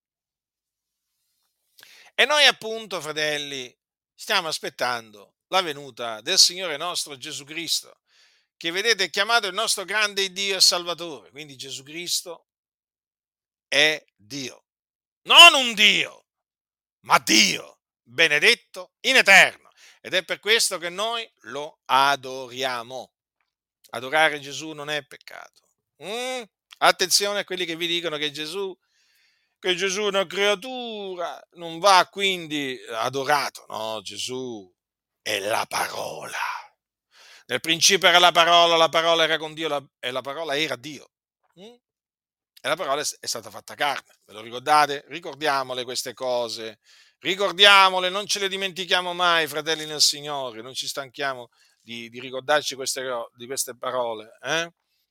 E noi appunto, fratelli, stiamo aspettando la venuta del Signore nostro Gesù Cristo, che vedete è chiamato il nostro grande Dio e Salvatore. Quindi Gesù Cristo è Dio. Non un Dio, ma Dio, benedetto in eterno. Ed è per questo che noi lo adoriamo. Adorare Gesù non è peccato. Mm? Attenzione a quelli che vi dicono che Gesù, che Gesù è una creatura, non va quindi adorato. No, Gesù è la parola. Nel principio era la parola, la parola era con Dio la- e la parola era Dio. Mm? E la parola è stata fatta carne. Ve lo ricordate? Ricordiamole queste cose. Ricordiamole, non ce le dimentichiamo mai, fratelli nel Signore. Non ci stanchiamo di, di ricordarci queste, di queste parole. Eh?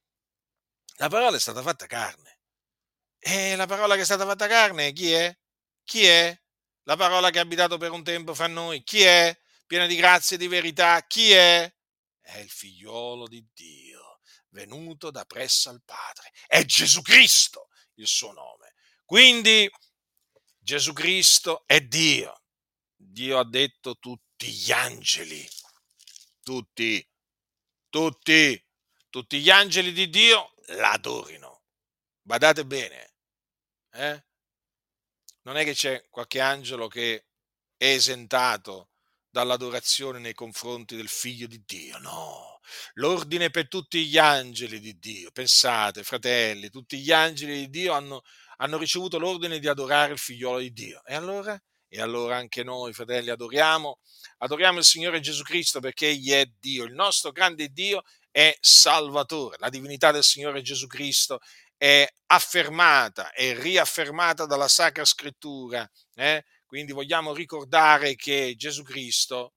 La parola è stata fatta carne. E la parola che è stata fatta carne, chi è? Chi è? La parola che ha abitato per un tempo fra noi, chi è? Piena di grazia e di verità, chi è? È il figliolo di Dio, venuto da presso al Padre. È Gesù Cristo il suo nome. Quindi Gesù Cristo è Dio. Dio ha detto tutti gli angeli, tutti, tutti, tutti gli angeli di Dio l'adorino. Badate bene, eh? Non è che c'è qualche angelo che è esentato dall'adorazione nei confronti del Figlio di Dio, no. L'ordine per tutti gli angeli di Dio. Pensate, fratelli, tutti gli angeli di Dio hanno, hanno ricevuto l'ordine di adorare il Figliolo di Dio. E allora? E allora anche noi, fratelli, adoriamo, adoriamo il Signore Gesù Cristo perché Egli è Dio, il nostro grande Dio è Salvatore. La divinità del Signore Gesù Cristo è affermata e riaffermata dalla Sacra Scrittura. Eh? Quindi vogliamo ricordare che Gesù Cristo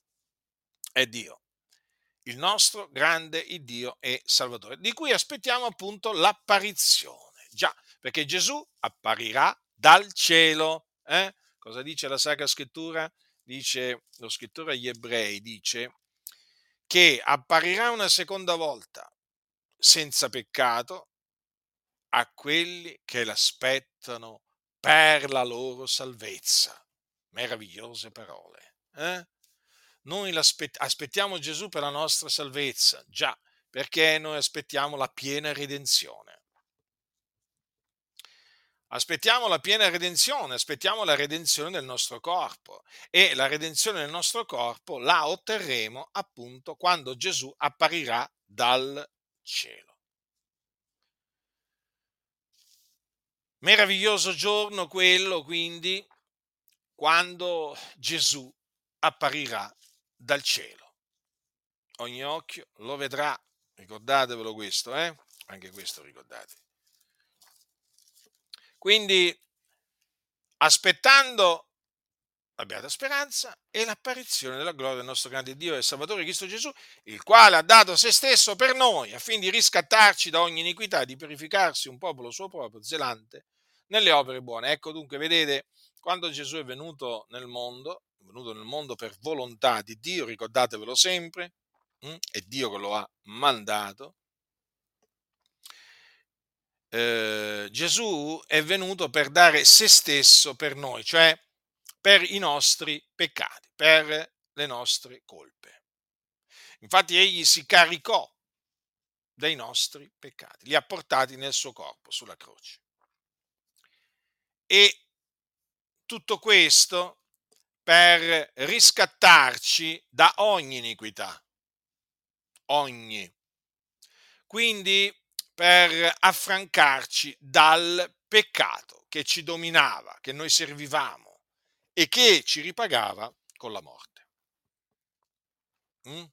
è Dio, il nostro grande Dio e Salvatore, di cui aspettiamo appunto l'apparizione. Già, perché Gesù apparirà dal cielo. Eh? Cosa dice la Sacra Scrittura? Dice lo scrittore agli Ebrei, dice che apparirà una seconda volta senza peccato a quelli che l'aspettano per la loro salvezza. Meravigliose parole. Eh? Noi l'aspet- aspettiamo Gesù per la nostra salvezza, già, perché noi aspettiamo la piena redenzione. Aspettiamo la piena redenzione, aspettiamo la redenzione del nostro corpo e la redenzione del nostro corpo la otterremo appunto quando Gesù apparirà dal cielo. Meraviglioso giorno quello, quindi, quando Gesù apparirà dal cielo. Ogni occhio lo vedrà, ricordatevelo questo, eh? Anche questo ricordate. Quindi, aspettando la beata speranza e l'apparizione della gloria del nostro grande Dio e Salvatore Cristo Gesù, il quale ha dato se stesso per noi, affinché di riscattarci da ogni iniquità e di purificarsi un popolo suo proprio, zelante nelle opere buone. Ecco dunque, vedete, quando Gesù è venuto nel mondo, è venuto nel mondo per volontà di Dio, ricordatevelo sempre, hm? È Dio che lo ha mandato. Eh, Gesù è venuto per dare se stesso per noi, cioè per i nostri peccati, per le nostre colpe. Infatti egli si caricò dei nostri peccati, li ha portati nel suo corpo sulla croce. E tutto questo per riscattarci da ogni iniquità, ogni. Quindi per affrancarci dal peccato che ci dominava, che noi servivamo e che ci ripagava con la morte. Mm?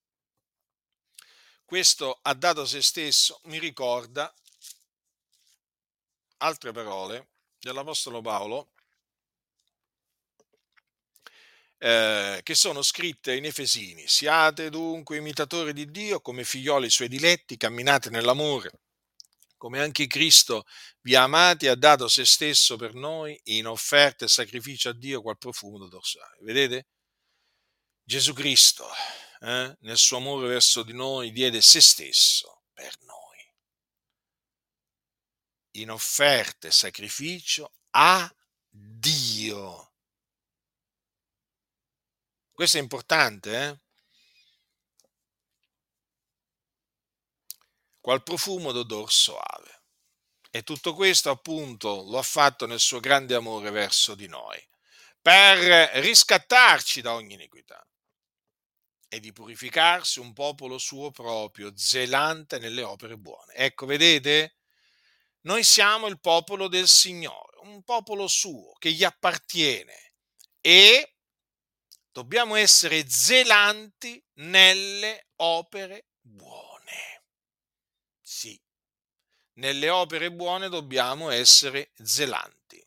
Questo ha dato se stesso, mi ricorda altre parole dell'Apostolo Paolo eh, che sono scritte in Efesini. Siate dunque imitatori di Dio come figlioli suoi diletti, camminate nell'amore, come anche Cristo vi ha amati e ha dato se stesso per noi in offerta e sacrificio a Dio qual profumo dorsale. Vedete? Gesù Cristo, eh, nel suo amore verso di noi, diede se stesso per noi in offerta e sacrificio a Dio. Questo è importante, eh? Qual profumo d'odor soave. E tutto questo appunto lo ha fatto nel suo grande amore verso di noi, per riscattarci da ogni iniquità e di purificarsi un popolo suo proprio, zelante nelle opere buone. Ecco, vedete? Noi siamo il popolo del Signore, un popolo suo che gli appartiene e dobbiamo essere zelanti nelle opere buone. Sì, nelle opere buone dobbiamo essere zelanti.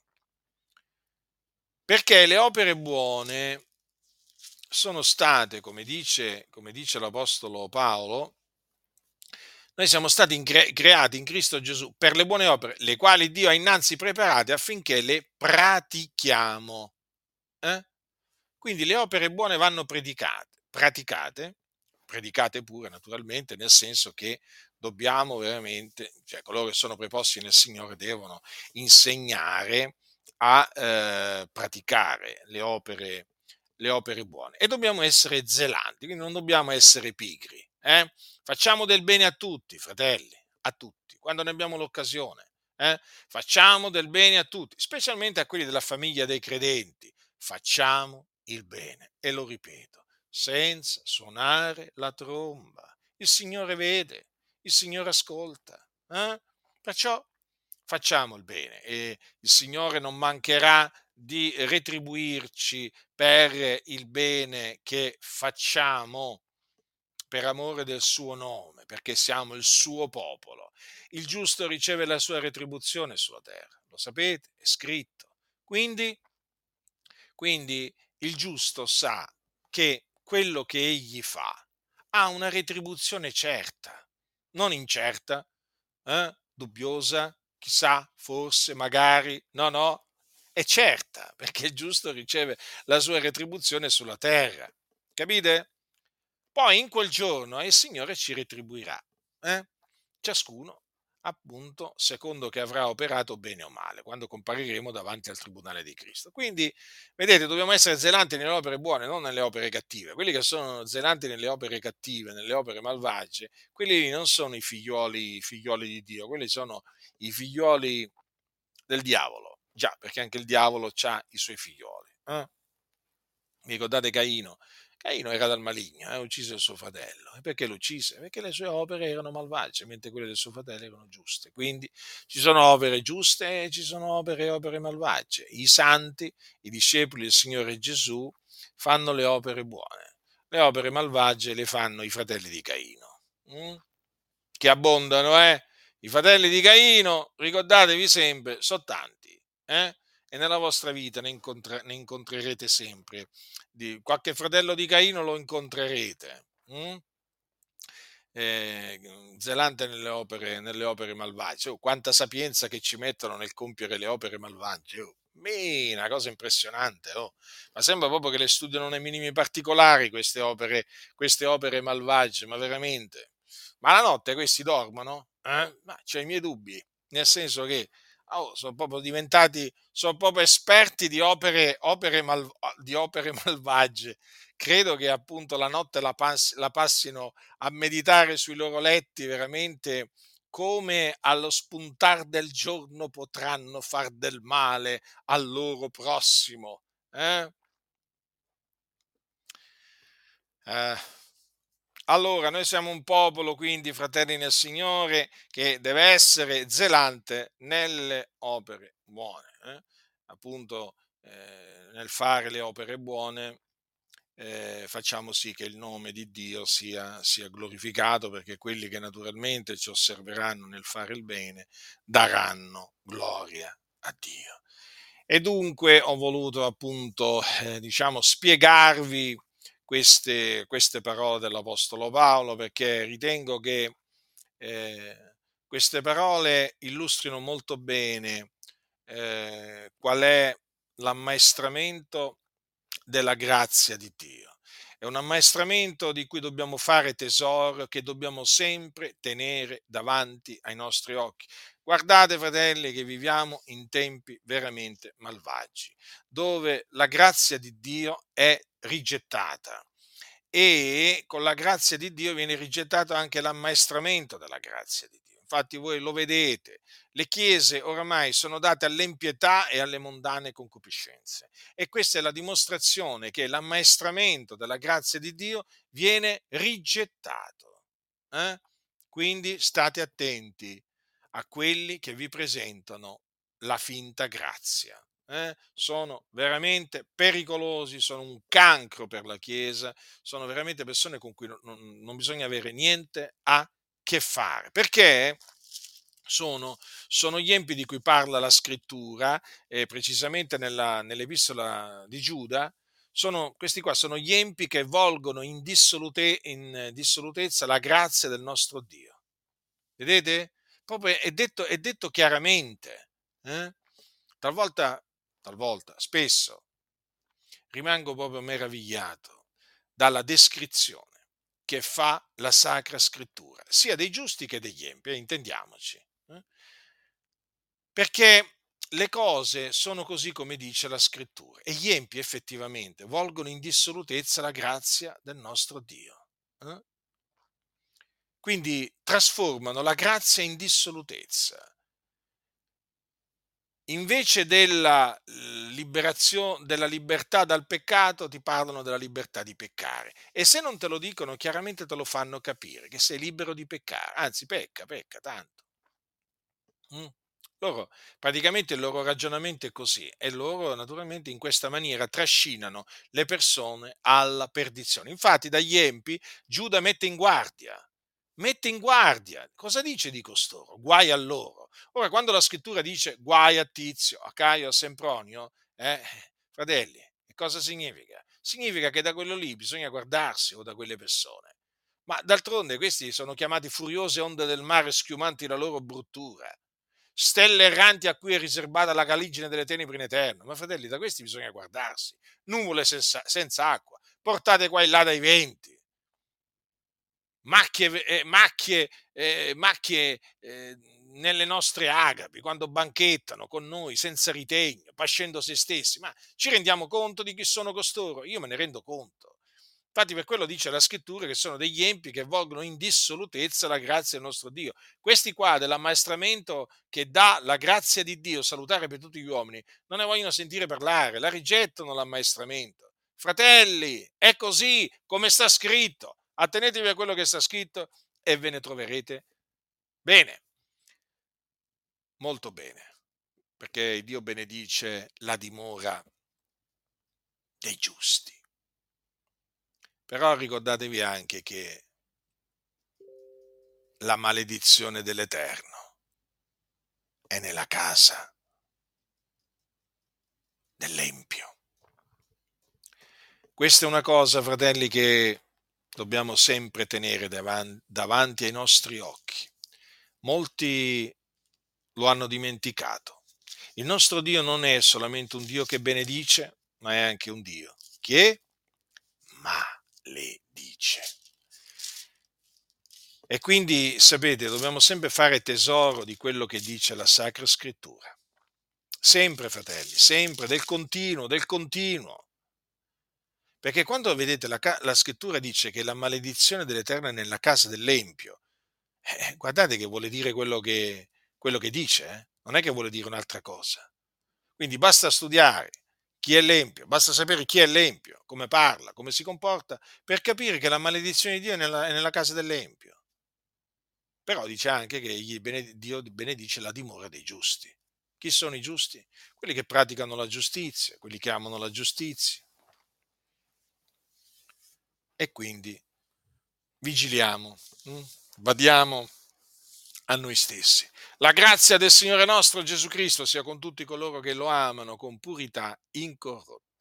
Perché le opere buone sono state, come dice, come dice l'Apostolo Paolo, noi siamo stati in cre- creati in Cristo Gesù per le buone opere, le quali Dio ha innanzi preparate affinché le pratichiamo. Eh? Quindi le opere buone vanno predicate, praticate, predicate pure naturalmente, nel senso che dobbiamo veramente, cioè coloro che sono preposti nel Signore devono insegnare a eh, praticare le opere, le opere buone e dobbiamo essere zelanti, quindi non dobbiamo essere pigri. Eh? Facciamo del bene a tutti, fratelli, a tutti, quando ne abbiamo l'occasione. Eh? Facciamo del bene a tutti, specialmente a quelli della famiglia dei credenti. Facciamo il bene, e lo ripeto, senza suonare la tromba. Il Signore vede, il Signore ascolta. Eh? Perciò facciamo il bene e il Signore non mancherà di retribuirci per il bene che facciamo per amore del suo nome, perché siamo il suo popolo. Il giusto riceve la sua retribuzione sulla terra, lo sapete, è scritto. Quindi, quindi il giusto sa che quello che egli fa ha una retribuzione certa, non incerta, eh? Dubbiosa, chissà, forse, magari, no, no, è certa, perché il giusto riceve la sua retribuzione sulla terra. Capite? Poi in quel giorno il Signore ci retribuirà, eh? Ciascuno appunto secondo che avrà operato bene o male, quando compariremo davanti al tribunale di Cristo. Quindi, vedete, dobbiamo essere zelanti nelle opere buone, non nelle opere cattive. Quelli che sono zelanti nelle opere cattive, nelle opere malvagie, quelli lì non sono i figlioli, i figlioli di Dio, quelli sono i figlioli del diavolo. Già, perché anche il diavolo ha i suoi figlioli. Eh? Vi ricordate Caino? Caino era dal maligno, ha ucciso il suo fratello. E perché lo uccise? Perché le sue opere erano malvagie, mentre quelle del suo fratello erano giuste. Quindi ci sono opere giuste e ci sono opere e opere malvagie. I santi, i discepoli del Signore Gesù, fanno le opere buone. Le opere malvagie le fanno i fratelli di Caino, mm? Che abbondano, eh? I fratelli di Caino, ricordatevi sempre, sono tanti, eh? E nella vostra vita ne, incontra- ne incontrerete sempre. Di, qualche fratello di Caino lo incontrerete, mm? Eh, zelante nelle opere, nelle opere malvagie. Oh, quanta sapienza che ci mettono nel compiere le opere malvagie. Oh, mi, una cosa impressionante. Oh. Ma sembra proprio che le studiano nei minimi particolari queste opere, queste opere malvagie, ma veramente. Ma la notte questi dormono? Eh? Ma c'ho i miei dubbi, nel senso che oh, sono proprio diventati, sono proprio esperti di opere, opere mal- di opere malvagie. Credo che appunto la notte la, pass- la passino a meditare sui loro letti veramente come allo spuntar del giorno potranno far del male al loro prossimo. Eh? Eh, allora, noi siamo un popolo, quindi, fratelli nel Signore, che deve essere zelante nelle opere buone. Eh? Appunto, eh, nel fare le opere buone, eh, facciamo sì che il nome di Dio sia, sia glorificato, perché quelli che naturalmente ci osserveranno nel fare il bene daranno gloria a Dio. E dunque ho voluto appunto, eh, diciamo, spiegarvi queste, queste parole dell'Apostolo Paolo, perché ritengo che eh, queste parole illustrino molto bene eh, qual è l'ammaestramento della grazia di Dio. È un ammaestramento di cui dobbiamo fare tesoro, che dobbiamo sempre tenere davanti ai nostri occhi. Guardate, fratelli, che viviamo in tempi veramente malvagi, dove la grazia di Dio è rigettata e con la grazia di Dio viene rigettato anche l'ammaestramento della grazia di Dio. Infatti voi lo vedete, le chiese oramai sono date all'impietà e alle mondane concupiscenze, e questa è la dimostrazione che l'ammaestramento della grazia di Dio viene rigettato. Eh? Quindi state attenti a quelli che vi presentano la finta grazia. Eh? Sono veramente pericolosi, sono un cancro per la Chiesa, sono veramente persone con cui non, non- non bisogna avere niente a che fare, perché sono, sono gli empi di cui parla la scrittura, eh, precisamente nella- nell'epistola di Giuda. Sono, questi qua sono gli empi che volgono in, dissolute- in dissolutezza la grazia del nostro Dio. Vedete? Proprio è detto, è detto chiaramente. eh? Talvolta, talvolta, spesso rimango proprio meravigliato dalla descrizione che fa la Sacra Scrittura, sia dei giusti che degli empi, eh, intendiamoci. eh. Perché le cose sono così come dice la Scrittura, e gli empi effettivamente volgono in dissolutezza la grazia del nostro Dio. eh. Quindi trasformano la grazia in dissolutezza. Invece della liberazione, della libertà dal peccato, ti parlano della libertà di peccare. E se non te lo dicono, chiaramente te lo fanno capire che sei libero di peccare. Anzi, pecca, pecca tanto. Mm. Loro, praticamente il loro ragionamento è così, e loro naturalmente in questa maniera trascinano le persone alla perdizione. Infatti dagli empi Giuda mette in guardia, mette in guardia, cosa dice di costoro? Guai a loro. Ora, quando la scrittura dice guai a Tizio, a Caio, a Sempronio, eh, fratelli, che cosa significa? Significa che da quello lì bisogna guardarsi, o da quelle persone. Ma d'altronde questi sono chiamati furiose onde del mare schiumanti la loro bruttura, stelle erranti a cui è riservata la caligine delle tenebre in eterno. Ma fratelli, da questi bisogna guardarsi. Nuvole senza, senza acqua, portate qua e là dai venti, macchie, eh, macchie, eh, macchie eh, nelle nostre agapi, quando banchettano con noi senza ritegno, pascendo se stessi. Ma ci rendiamo conto di chi sono costoro? Io me ne rendo conto. Infatti per quello dice la scrittura che sono degli empi che volgono in dissolutezza la grazia del nostro Dio. Questi qua dell'ammaestramento che dà la grazia di Dio salutare per tutti gli uomini, non ne vogliono sentire parlare, la rigettano l'ammaestramento. Fratelli, è così come sta scritto. Attenetevi a quello che sta scritto e ve ne troverete bene, molto bene, perché Dio benedice la dimora dei giusti. Però ricordatevi anche che la maledizione dell'Eterno è nella casa dell'empio. Questa è una cosa, fratelli, che dobbiamo sempre tenere davan- davanti ai nostri occhi. Molti lo hanno dimenticato. Il nostro Dio non è solamente un Dio che benedice, ma è anche un Dio che maledice. E quindi, sapete, dobbiamo sempre fare tesoro di quello che dice la Sacra Scrittura. Sempre, fratelli, sempre, del continuo, del continuo. Perché quando vedete la, ca- la Scrittura dice che la maledizione dell'Eterno è nella casa dell'Empio, eh, guardate che vuole dire quello che, quello che dice, eh? Non è che vuole dire un'altra cosa. Quindi basta studiare chi è l'Empio, basta sapere chi è l'Empio, come parla, come si comporta, per capire che la maledizione di Dio è nella, è nella casa dell'Empio. Però dice anche che egli bene- Dio benedice la dimora dei giusti. Chi sono i giusti? Quelli che praticano la giustizia, quelli che amano la giustizia. E quindi vigiliamo, hm? Badiamo a noi stessi. La grazia del Signore nostro Gesù Cristo sia con tutti coloro che lo amano con purità incorrotta.